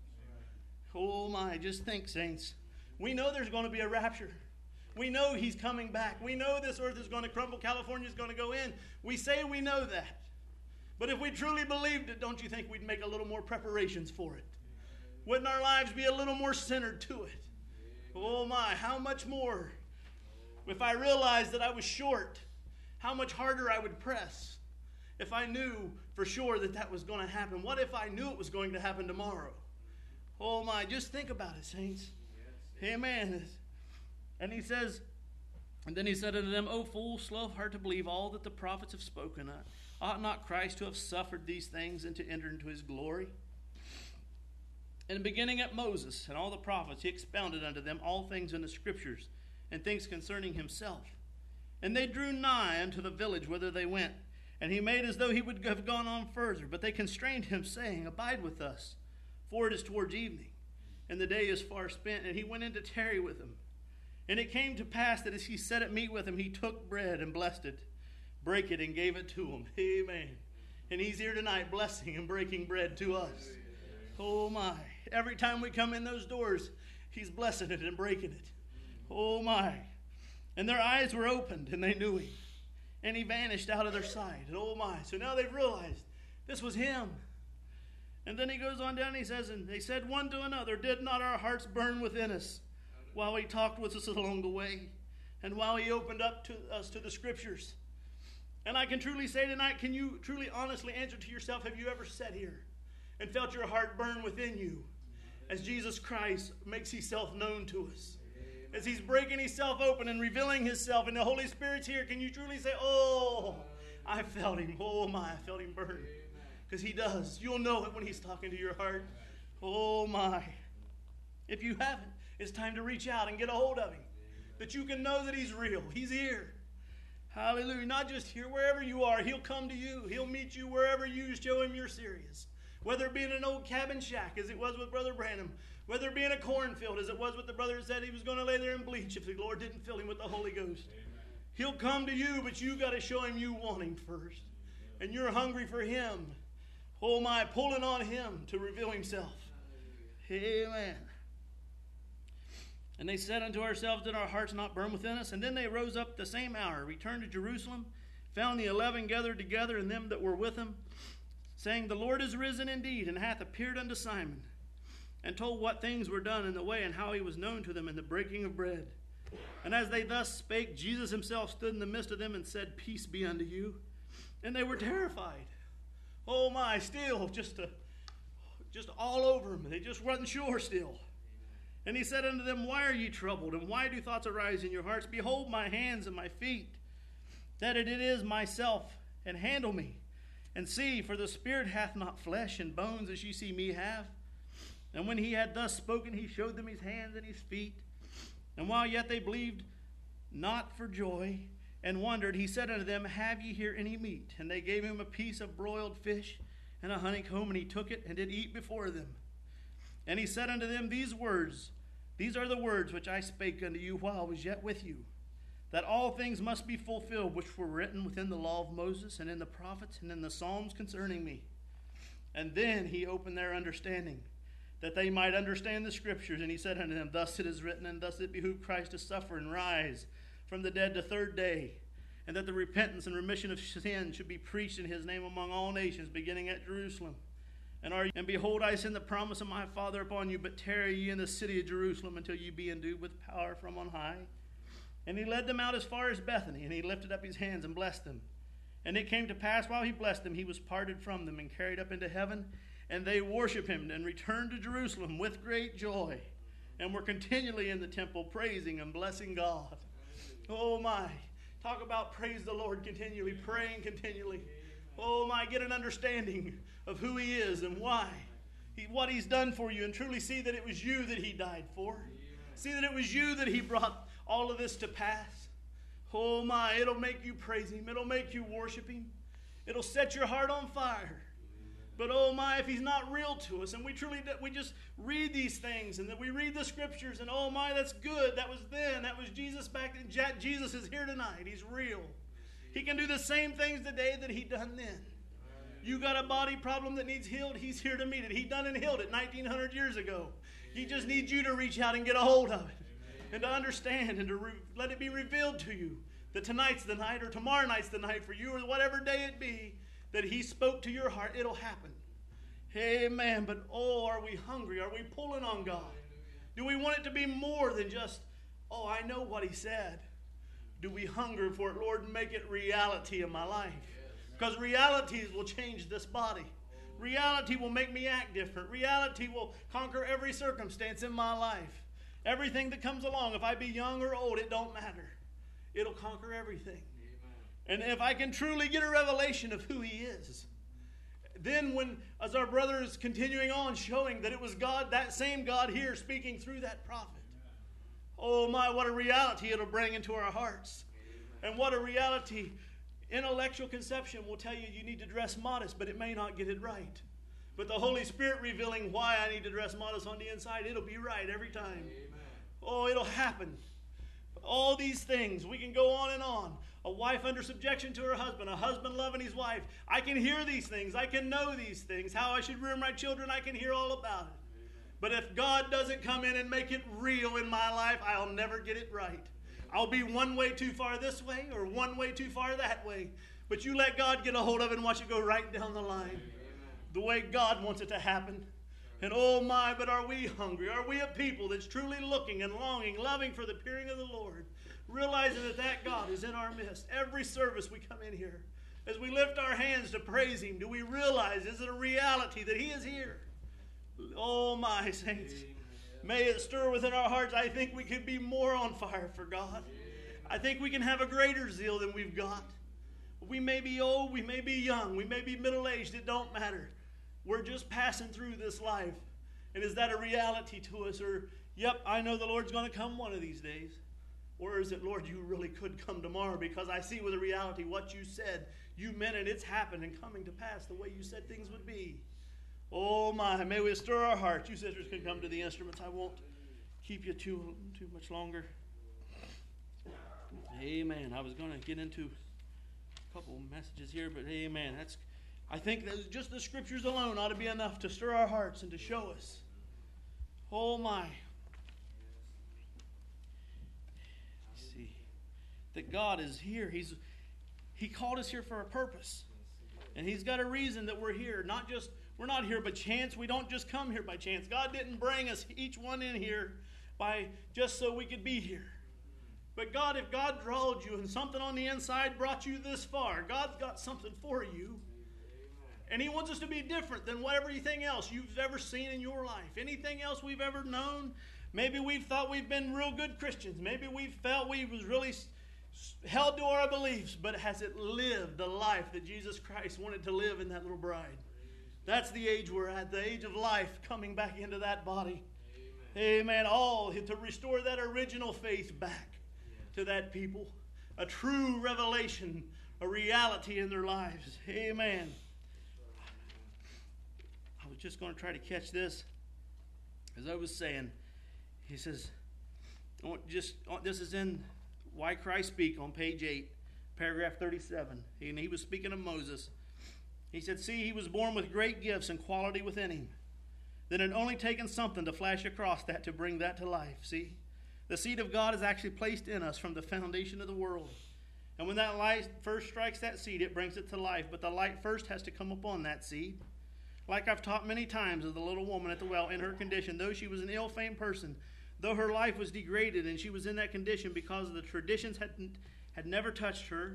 Oh my, just think, saints. We know there's going to be a rapture. We know He's coming back. We know this earth is going to crumble. California's going to go in. We say we know that. But if we truly believed it, don't you think we'd make a little more preparations for it? Wouldn't our lives be a little more centered to it? Oh my, how much more? If I realized that I was short, how much harder I would press. If I knew for sure that was going to happen. What if I knew it was going to happen tomorrow? Oh my, just think about it, saints. Amen. And He says, and then He said unto them, O fools, slow of heart to believe all that the prophets have spoken of. Ought not Christ to have suffered these things and to enter into His glory? And beginning at Moses and all the prophets, he expounded unto them all things in the Scriptures, and things concerning himself. And they drew nigh unto the village whither they went. And he made as though he would have gone on further. But they constrained him, saying, Abide with us, for it is towards evening, and the day is far spent. And he went in to tarry with them. And it came to pass that as he sat at meat with them, he took bread and blessed it, brake it, and gave it to them. Amen. And he's here tonight blessing and breaking bread to us. Oh my. Every time we come in those doors, he's blessing it and breaking it. Oh my. And their eyes were opened, and they knew him. And he vanished out of their sight. And oh my. So now they've realized this was him. And then he goes on down and he says, and they said one to another, Did not our hearts burn within us while he talked with us along the way, and while he opened up to us to the Scriptures? And I can truly say tonight, can you truly honestly answer to yourself, have you ever sat here and felt your heart burn within you as Jesus Christ makes himself known to us? As he's breaking himself open and revealing himself, and the Holy Spirit's here, can you truly say, oh, I felt him. Oh my, I felt him burn. Because he does. You'll know it when he's talking to your heart. Oh my. If you haven't, it's time to reach out and get a hold of him. That you can know that he's real. He's here. Hallelujah. Not just here, wherever you are. He'll come to you. He'll meet you wherever you show him you're serious. Whether it be in an old cabin shack, as it was with Brother Branham. Whether it be in a cornfield, as it was with the brother who said he was going to lay there and bleach if the Lord didn't fill him with the Holy Ghost. Amen. He'll come to you, but you got to show him you want him first. And you're hungry for him. Oh my, pulling on him to reveal himself. Amen. And they said unto ourselves, Did our hearts not burn within us? And then they rose up the same hour, returned to Jerusalem, found the 11 gathered together, and them that were with him, saying, The Lord is risen indeed, and hath appeared unto Simon, and told what things were done in the way, and how he was known to them in the breaking of bread. And as they thus spake, Jesus himself stood in the midst of them, and said, Peace be unto you. And they were terrified. Oh my, still, just all over them. They just wasn't sure still. And he said unto them, Why are ye troubled, and why do thoughts arise in your hearts? Behold my hands and my feet, that it is myself, and handle me. And see, for the Spirit hath not flesh and bones, as ye see me have. And when he had thus spoken, he showed them his hands and his feet. And while yet they believed not for joy, and wondered, he said unto them, Have ye here any meat? And they gave him a piece of broiled fish and a honeycomb, and he took it and did eat before them. And he said unto them, These are the words which I spake unto you while I was yet with you, that all things must be fulfilled which were written within the law of Moses, and in the prophets, and in the Psalms concerning me. And then he opened their understanding, that they might understand the Scriptures. And he said unto them, Thus it is written, and thus it behooved Christ to suffer and rise from the dead the third day, and that the repentance and remission of sin should be preached in his name among all nations, beginning at Jerusalem. And behold, I send the promise of my Father upon you, but tarry ye in the city of Jerusalem until ye be endued with power from on high. And he led them out as far as Bethany, and he lifted up his hands and blessed them. And it came to pass, while he blessed them, he was parted from them and carried up into heaven. And they worshiped him and returned to Jerusalem with great joy, and were continually in the temple praising and blessing God. Oh my, talk about praise the Lord continually, praying continually. Oh my, get an understanding of who he is and why, what he's done for you, and truly see that it was you that he died for. See that it was you that he brought all of this to pass. Oh my, it'll make you praise him. It'll make you worship him. It'll set your heart on fire. But oh my, if he's not real to us, and we just read these things, and that we read the Scriptures, and oh my, that's good. That was then. That was Jesus back then. Jesus is here tonight. He's real. He can do the same things today that he done then. You got a body problem that needs healed, he's here to meet it. He done and healed it 1900 years ago. He just needs you to reach out and get a hold of it. And to understand and to let it be revealed to you that tonight's the night, or tomorrow night's the night for you, or whatever day it be, that he spoke to your heart, it'll happen. Amen. But oh, are we hungry? Are we pulling on God? Do we want it to be more than just, oh, I know what he said? Do we hunger for it? Lord, make it reality in my life. Because realities will change this body. Reality will make me act different. Reality will conquer every circumstance in my life. Everything that comes along, if I be young or old, it don't matter. It'll conquer everything. And if I can truly get a revelation of who he is, then as our brother is continuing on, showing that it was God, that same God here, speaking through that prophet. Oh my, what a reality it'll bring into our hearts. And what a reality. Intellectual conception will tell you you need to dress modest, but it may not get it right. But the Holy Spirit revealing why I need to dress modest on the inside, it'll be right every time. Amen. Oh, it'll happen. All these things, we can go on and on. A wife under subjection to her husband, a husband loving his wife. I can hear these things. I can know these things. How I should rear my children, I can hear all about it. But if God doesn't come in and make it real in my life, I'll never get it right. I'll be one way too far this way or one way too far that way. But you let God get a hold of it and watch it go right down the line. The way God wants it to happen. And oh my, but are we hungry? Are we a people that's truly looking and longing, loving for the appearing of the Lord? Realizing that God is in our midst. Every service we come in here, as we lift our hands to praise Him, do we realize, is it a reality that He is here? Oh my saints, may it stir within our hearts. I think we could be more on fire for God. I think we can have a greater zeal than we've got. We may be old, we may be young, we may be middle-aged, it don't matter. We're just passing through this life. And is that a reality to us? Or, yep, I know the Lord's going to come one of these days. Or is it, Lord, you really could come tomorrow because I see with a reality what you said, you meant it, it's happened and coming to pass the way you said things would be. Oh my, may we stir our hearts. You sisters can come to the instruments. I won't keep you too much longer. Amen. I was going to get into a couple messages here, but amen. I think that just the scriptures alone ought to be enough to stir our hearts and to show us. Oh my. See, that God is here. He called us here for a purpose. And He's got a reason that we're here. We're not here by chance. We don't just come here by chance. God didn't bring us, each one in here, just so we could be here. But God, if God drawed you and something on the inside brought you this far, God's got something for you. And He wants us to be different than everything else you've ever seen in your life. Anything else we've ever known. Maybe we've thought we've been real good Christians. Maybe we've felt we was really held to our beliefs. But has it lived the life that Jesus Christ wanted to live in that little bride? That's the age we're at, the age of life coming back into that body. Amen. All to restore that original faith back to that people. A true revelation, a reality in their lives. Amen. I was just going to try to catch this. As I was saying, he says, this is in Why Christ Speak on page 8, paragraph 37. And he was speaking of Moses. He said, see, he was born with great gifts and quality within him. Then it only taken something to flash across that to bring that to life. See, the seed of God is actually placed in us from the foundation of the world. And when that light first strikes that seed, it brings it to life. But the light first has to come upon that seed. Like I've taught many times of the little woman at the well in her condition, though she was an ill-famed person, though her life was degraded and she was in that condition because the traditions had never touched her.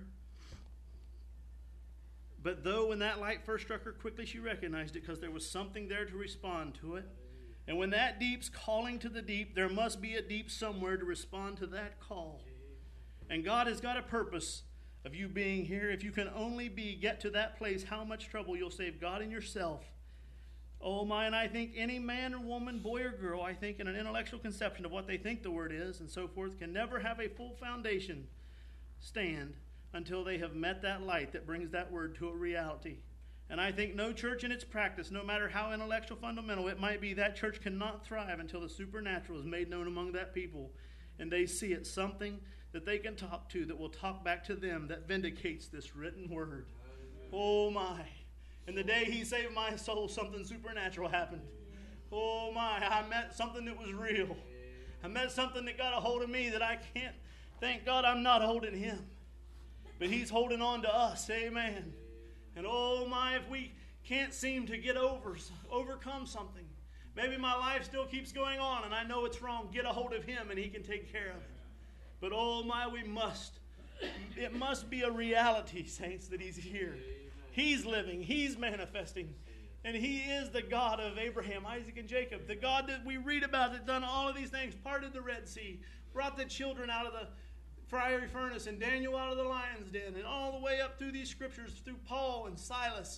But though when that light first struck her, quickly she recognized it because there was something there to respond to it. And when that deep's calling to the deep, there must be a deep somewhere to respond to that call. And God has got a purpose of you being here. If you can only get to that place, how much trouble you'll save God and yourself. Oh my, and I think any man or woman, boy or girl, I think in an intellectual conception of what they think the word is and so forth, can never have a full foundation stand until they have met that light that brings that word to a reality. And I think no church in its practice, no matter how intellectual fundamental it might be, that church cannot thrive until the supernatural is made known among that people. And they see it something that they can talk to that will talk back to them that vindicates this written word. Oh my. And the day He saved my soul, something supernatural happened. Oh my, I met something that was real. I met something that got a hold of me that I can't, thank God I'm not holding Him. But He's holding on to us. Amen. And oh my, if we can't seem to overcome something, maybe my life still keeps going on and I know it's wrong, get a hold of Him and He can take care of it. But oh my, it must be a reality, saints, that He's here. He's living, He's manifesting. And He is the God of Abraham, Isaac, and Jacob. The God that we read about that done all of these things, parted the Red Sea, brought the children out of the fiery furnace and Daniel out of the lion's den, and all the way up through these scriptures through Paul and Silas.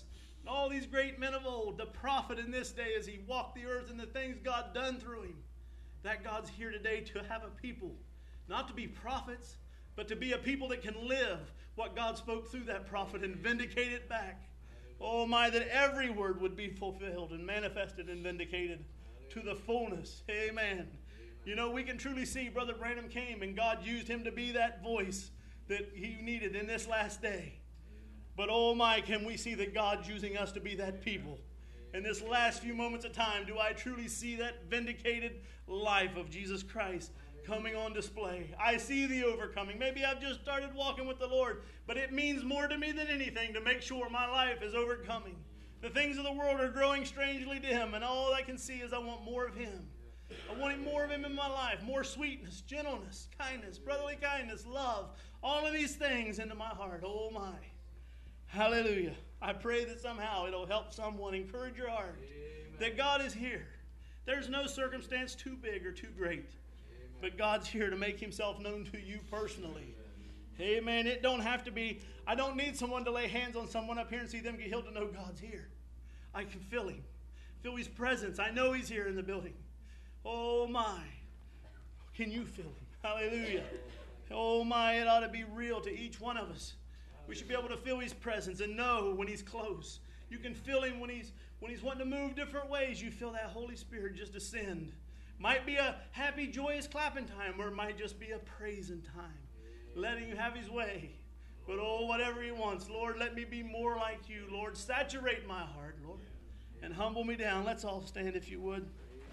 And all these great men of old, the prophet in this day as he walked the earth and the things God done through him, that God's here today to have a people, not to be prophets, but to be a people that can live what God spoke through that prophet and vindicate it back. Oh my, that every word would be fulfilled and manifested and vindicated to the fullness. Amen. You know, we can truly see Brother Branham came and God used him to be that voice that he needed in this last day. But oh my, can we see that God's using us to be that people? In this last few moments of time, do I truly see that vindicated life of Jesus Christ coming on display? I see the overcoming. Maybe I've just started walking with the Lord, but it means more to me than anything to make sure my life is overcoming. The things of the world are growing strangely dim, and all I can see is I want more of Him. I want more of Him in my life, more sweetness, gentleness, kindness, brotherly kindness, love, all of these things into my heart. Oh my. Hallelujah. I pray that somehow it'll help someone, encourage your heart, that God is here. There's no circumstance too big or too great, but God's here to make Himself known to you personally. Amen. It don't have to be, I don't need someone to lay hands on someone up here and see them get healed to know God's here. I can feel Him, feel His presence. I know He's here in the building. Oh my. Can you feel Him? Hallelujah. Oh my, it ought to be real to each one of us. We should be able to feel His presence and know when He's close. You can feel Him when He's wanting to move different ways. You feel that Holy Spirit just descend. Might be a happy, joyous clapping time, or it might just be a praising time. Letting Him have His way. But oh, whatever He wants, Lord, let me be more like You. Lord, saturate my heart, Lord, and humble me down. Let's all stand if you would.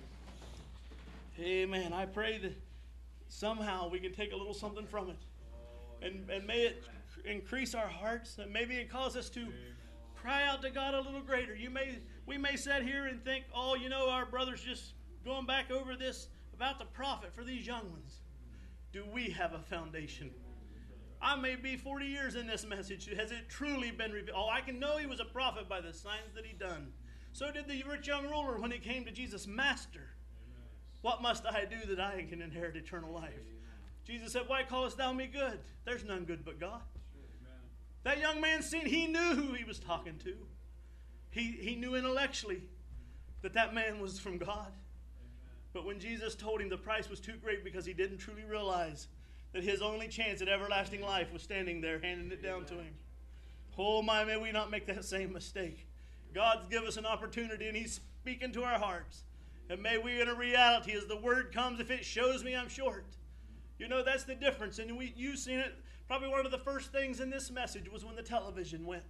Amen. I pray that somehow we can take a little something from it. And may it increase our hearts, and maybe it cause us to cry out to God a little greater. We may sit here and think, oh, you know, our brother's just going back over this about the prophet for these young ones. Do we have a foundation? I may be 40 years in this message. Has it truly been revealed? Oh, I can know he was a prophet by the signs that he done. So did the rich young ruler when he came to Jesus. Master, what must I do that I can inherit eternal life? Jesus said, why callest thou me good? There's none good but God. That young man he knew who he was talking to. He knew intellectually that man was from God. But when Jesus told him the price was too great because he didn't truly realize that his only chance at everlasting life was standing there handing it down to him. Oh my, may we not make that same mistake. God's given us an opportunity and He's speaking to our hearts. And may we in a reality as the word comes, if it shows me I'm short. You know, that's the difference. And you've seen it. Probably one of the first things in this message was when the television went.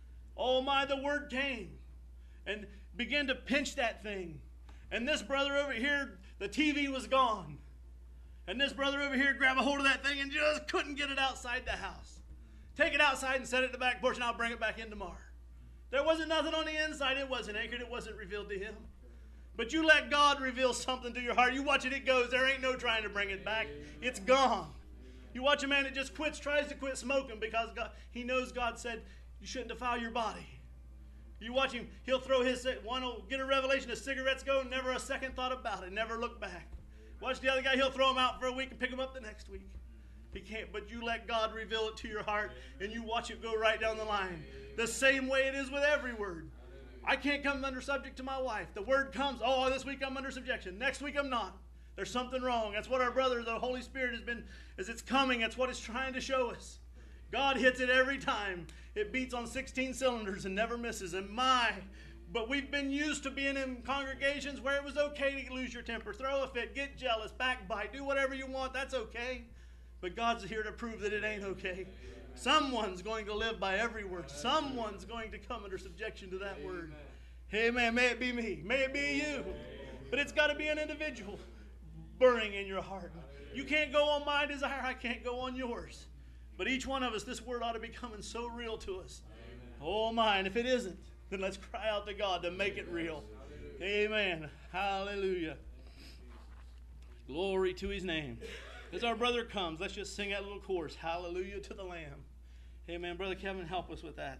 Oh my, the word came and began to pinch that thing. And this brother over here, the TV was gone. And this brother over here grabbed a hold of that thing and just couldn't get it outside the house. Take it outside and set it in the back porch and I'll bring it back in tomorrow. There wasn't nothing on the inside. It wasn't anchored. It wasn't revealed to him. But you let God reveal something to your heart. You watch it goes. There ain't no trying to bring it back. It's gone. You watch a man that just tries to quit smoking because he knows God said you shouldn't defile your body. You watch him, he'll throw one will get a revelation as cigarettes go, never a second thought about it, never look back. Watch the other guy, he'll throw them out for a week and pick them up the next week. He can't, but you let God reveal it to your heart and you watch it go right down the line. The same way it is with every word. I can't come under subject to my wife. The word comes, oh, this week I'm under subjection. Next week I'm not. There's something wrong. That's what our brother, the Holy Spirit, has been, as it's coming, that's what it's trying to show us. God hits it every time. It beats on 16 cylinders and never misses. And but we've been used to being in congregations where it was okay to lose your temper, throw a fit, get jealous, backbite, do whatever you want. That's okay. But God's here to prove that it ain't okay. Someone's going to live by every word. Someone's going to come under subjection to that word. Amen. May it be me. May it be you. But it's got to be an individual burning in your heart. You can't go on my desire. I can't go on yours. But each one of us, this word ought to be coming so real to us. Oh my, and if it isn't, then let's cry out to God to make it real. Amen. Hallelujah. Glory to His name. As our brother comes, let's just sing that little chorus. Hallelujah to the Lamb. Amen. Brother Kevin, help us with that.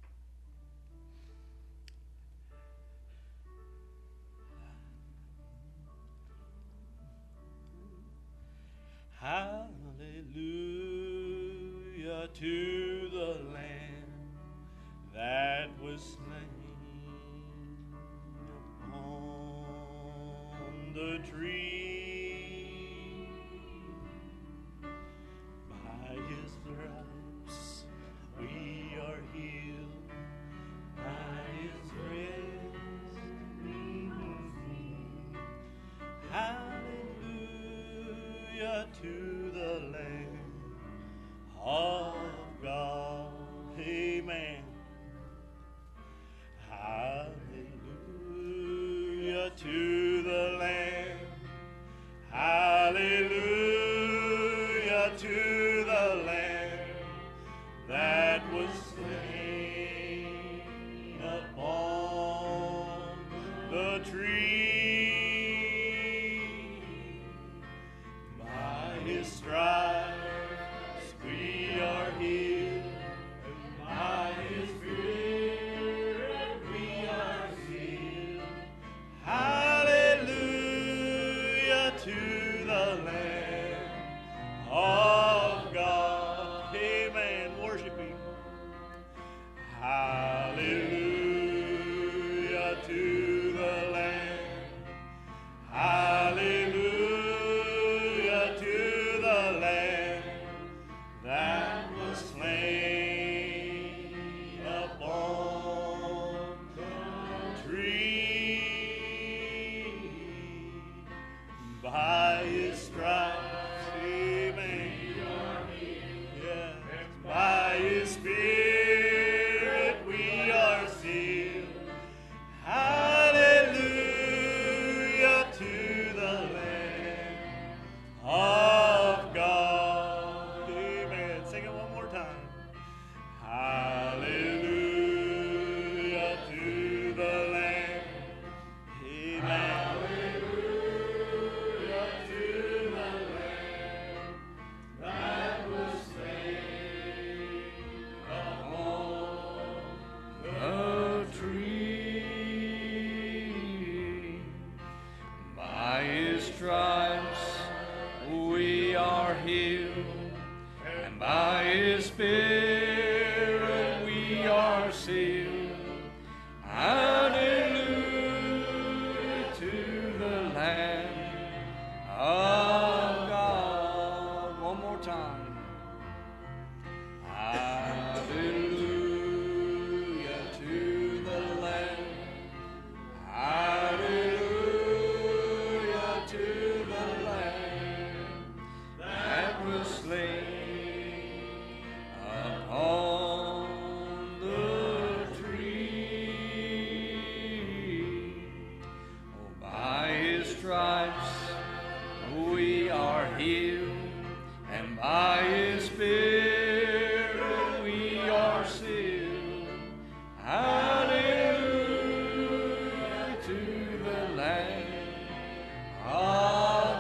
Hallelujah to the Lamb that was slain tree. By his stripes we are healed. By his grace. Hallelujah to the Lamb of God. Amen. Hallelujah to the Lamb. Hallelujah to the Lamb that was slain upon the tree. By his stripes we are healed. By his Spirit we are sealed. Hallelujah to the Lamb of God. Amen. Worship him. Hallelujah to the Lamb. Hallelujah to the Lamb that was slain upon the tree. By his stripes, amen. Yeah. By his Spirit we are sealed. Hallelujah to the Lamb of God. Amen. Sing it one more time. Hallelujah to the Lamb. Amen. Hallelujah to the Lamb that was slain upon the tree. By his stripes we are healed, and by his Spirit we are sealed. Hallelujah to the Lamb of God. One more time. Hallelujah to the Lamb. Hallelujah to the Lamb that was slain upon the tree. Oh, by his stripes we are healed, and by his Spirit we are sealed. Hallelujah to the Lamb of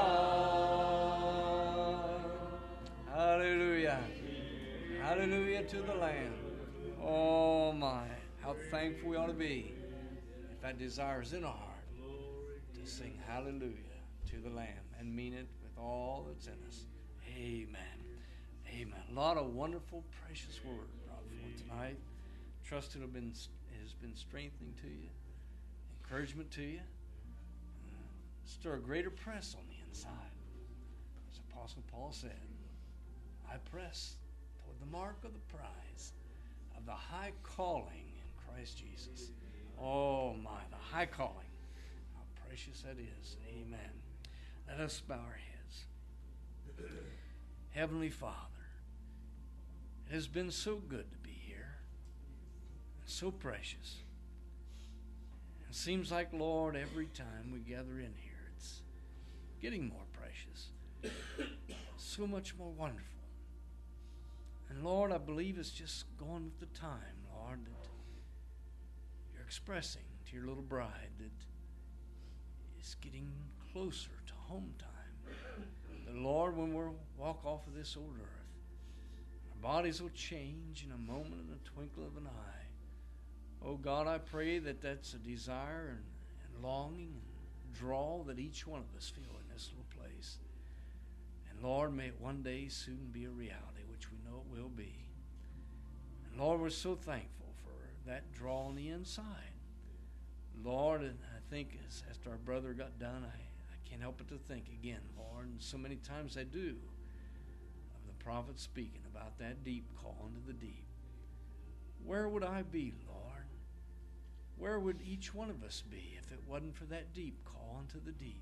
God. Hallelujah. Hallelujah to the Lamb. Oh my, how thankful we ought to be if that desire is in our heart to sing hallelujah to the Lamb and mean it with all that's in us. Amen. Amen. A lot of wonderful, precious word brought forth tonight. Trust it has been strengthening to you, encouragement to you. Stir a greater press on the inside. As Apostle Paul said, I press toward the mark of the prize of the high calling in Christ Jesus. Oh my, the high calling. How precious that is. Amen. Let us bow our heads. Heavenly Father, it has been so good to be here. So precious. It seems like, Lord, every time we gather in here, it's getting more precious. So much more wonderful. And Lord, I believe it's just going with the time, Lord, that you're expressing to your little bride that it's getting closer to home time. That, Lord, when we walk off of this old earth, our bodies will change in a moment, in a twinkle of an eye. Oh God, I pray that that's a desire and longing and draw that each one of us feel in this little place. And Lord, may it one day soon be a reality, which we know it will be. And Lord, we're so thankful for that draw on the inside. Lord, and I think as our brother got done, I can't help but to think again, Lord, and so many times I do, of the prophet speaking about that deep call into the deep. Where would I be, Lord? Where would each one of us be if it wasn't for that deep call into the deep?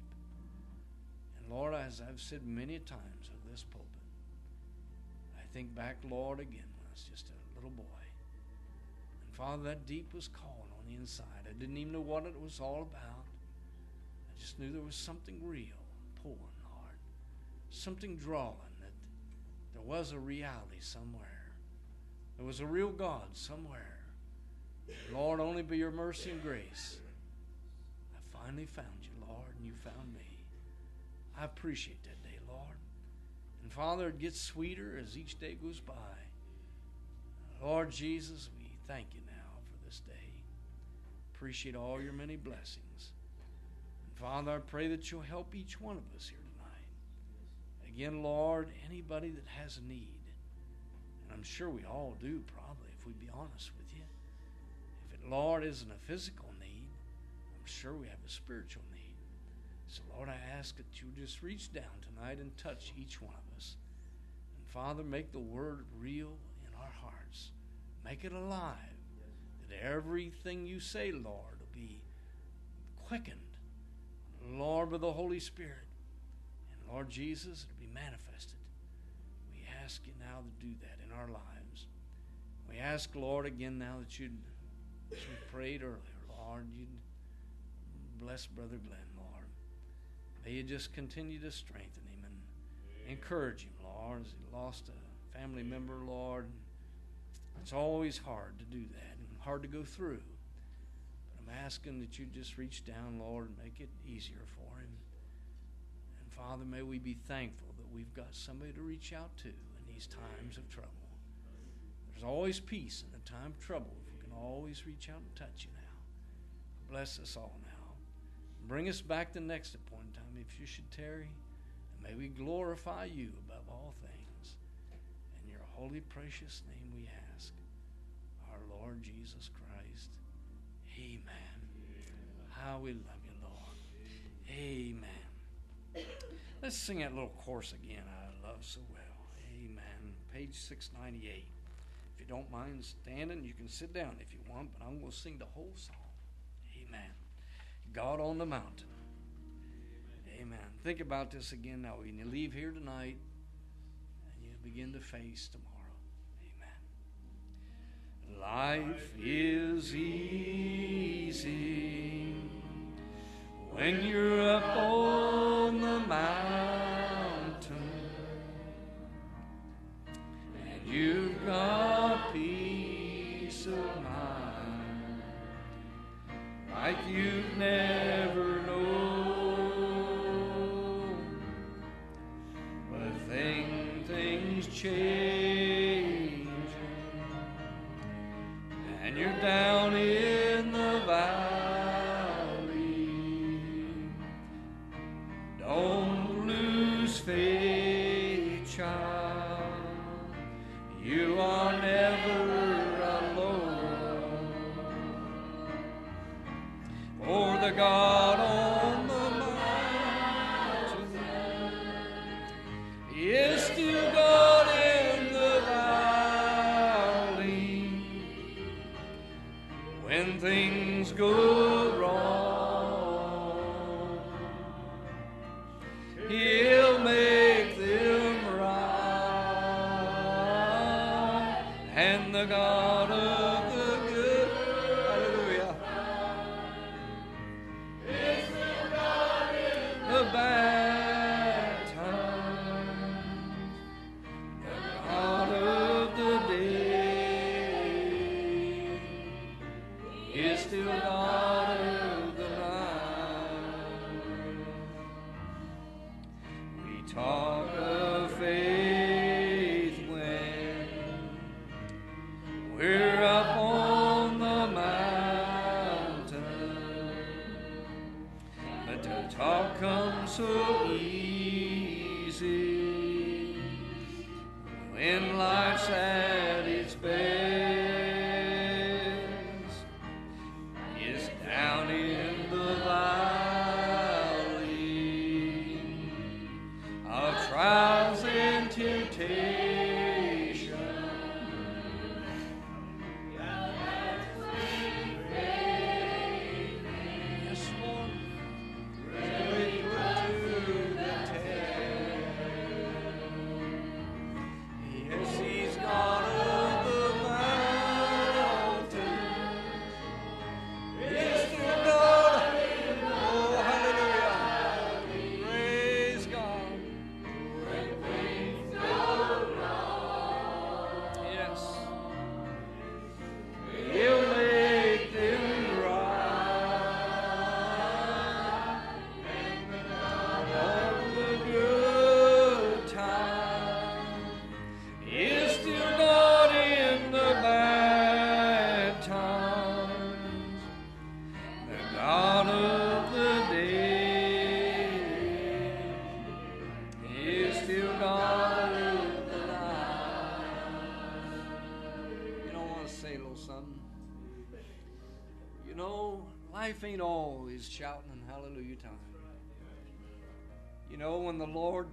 And Lord, as I've said many times of this pulpit, I think back, Lord, again when I was just a little boy. And Father, that deep was calling on the inside. I didn't even know what it was all about. I just knew there was something real pulling, Lord. Something drawing, that there was a reality somewhere. There was a real God somewhere. Lord, only by your mercy and grace, I finally found you, Lord, and you found me. I appreciate that day, Lord. And Father, it gets sweeter as each day goes by. Lord Jesus, we thank you now for this day. Appreciate all your many blessings. And Father, I pray that you'll help each one of us here tonight. Again, Lord, anybody that has a need, and I'm sure we all do probably, if we be honest with you. If it, Lord, isn't a physical need, I'm sure we have a spiritual need. So, Lord, I ask that you just reach down tonight and touch each one of us. And, Father, make the word real in our hearts. Make it alive. That everything you say, Lord, will be quickened, Lord, by the Holy Spirit. And, Lord Jesus, it'll be manifested. We ask you now to do that in our lives. We ask, Lord, again now that you'd, as we prayed earlier, Lord, you'd bless Brother Glenn, Lord. May you just continue to strengthen him and encourage him, Lord, as he lost a family member, Lord. It's always hard to do that and hard to go through. But I'm asking that you just reach down, Lord, and make it easier for him. And Father, may we be thankful that we've got somebody to reach out to in these times of trouble. There's always peace in the time of trouble if we can always reach out and touch you now. Bless us all now. Bring us back the next appointed time if you should tarry. And may we glorify you above all things. In your holy, precious name we ask. Our Lord Jesus Christ. Amen. How we love you, Lord. Amen. Let's sing that little chorus again I love so well. Amen. Page 698. If you don't mind standing, you can sit down if you want, but I'm going to sing the whole song. Amen. God on the mountain. Amen. Think about this again now. When you leave here tonight and you begin to face tomorrow. Amen. Life is easy when you're up on the mountain and you've got peace of mind like you've never known. But things change, and you're down in the valley. Don't lose faith, child. You are never alone. For the God on the mountain is still God in the valley. When things go wrong, He'll make them right. And the God of the good, hallelujah, the bad times, the God of the day is still God of the night. We talk of faith when we're up on the mountain, but the talk comes so easy when life's at its best. Is down in the valley Yes, Lord. Really put to the test. Yes, He's God of the mountain. He's still God. Oh, hallelujah. Praise God. Yes. He'll make them right. All the good times. He's still God in the bad times. The God of the day is still God of the night. You know, I want to say a little something. You know, life ain't always shouting and hallelujah time. You know, when the Lord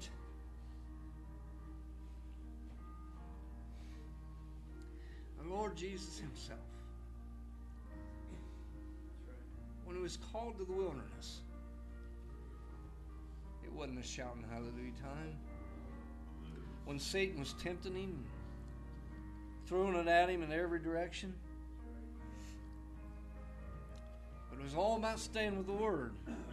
Jesus himself, when he was called to the wilderness, it wasn't a shouting hallelujah time. When Satan was tempting him, throwing it at him in every direction, but it was all about staying with the Word.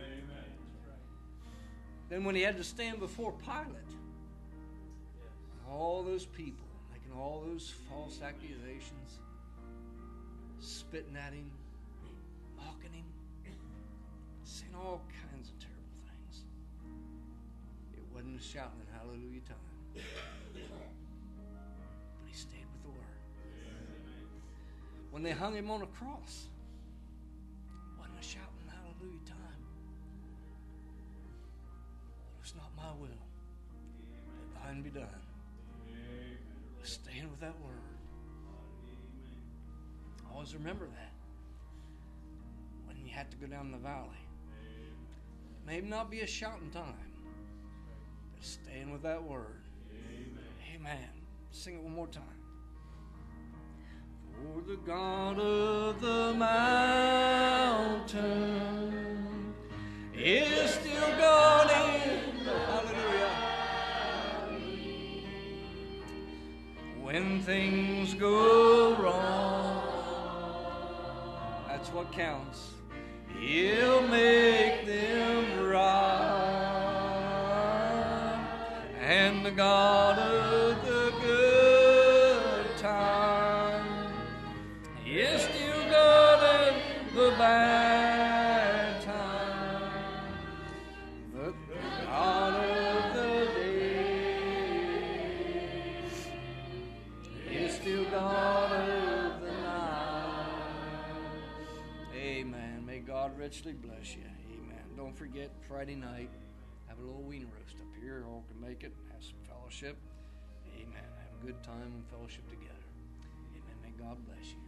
Then when he had to stand before Pilate, all those people making all those false accusations, spitting at him, mocking him, saying all kinds of terrible things, it wasn't a shouting and hallelujah time. But he stayed with the Word. When they hung him on a cross, it wasn't a shouting and hallelujah time. It's not my will, but thine be done. Stand with that word. Always remember that. When you have to go down the valley, it may not be a shouting time, but stand with that word. Amen. Sing it one more time. For the God of the mountain is still God in hallelujah. When things go wrong, that's what counts. He'll make them right. And the God of the good time is still God in the bad time. The God of the day is still God of the night. Amen. May God richly bless you. Amen. Don't forget Friday night, have a little wiener roast up here. All can make it. Have some fellowship. Amen. Have a good time and fellowship together. Amen. May God bless you.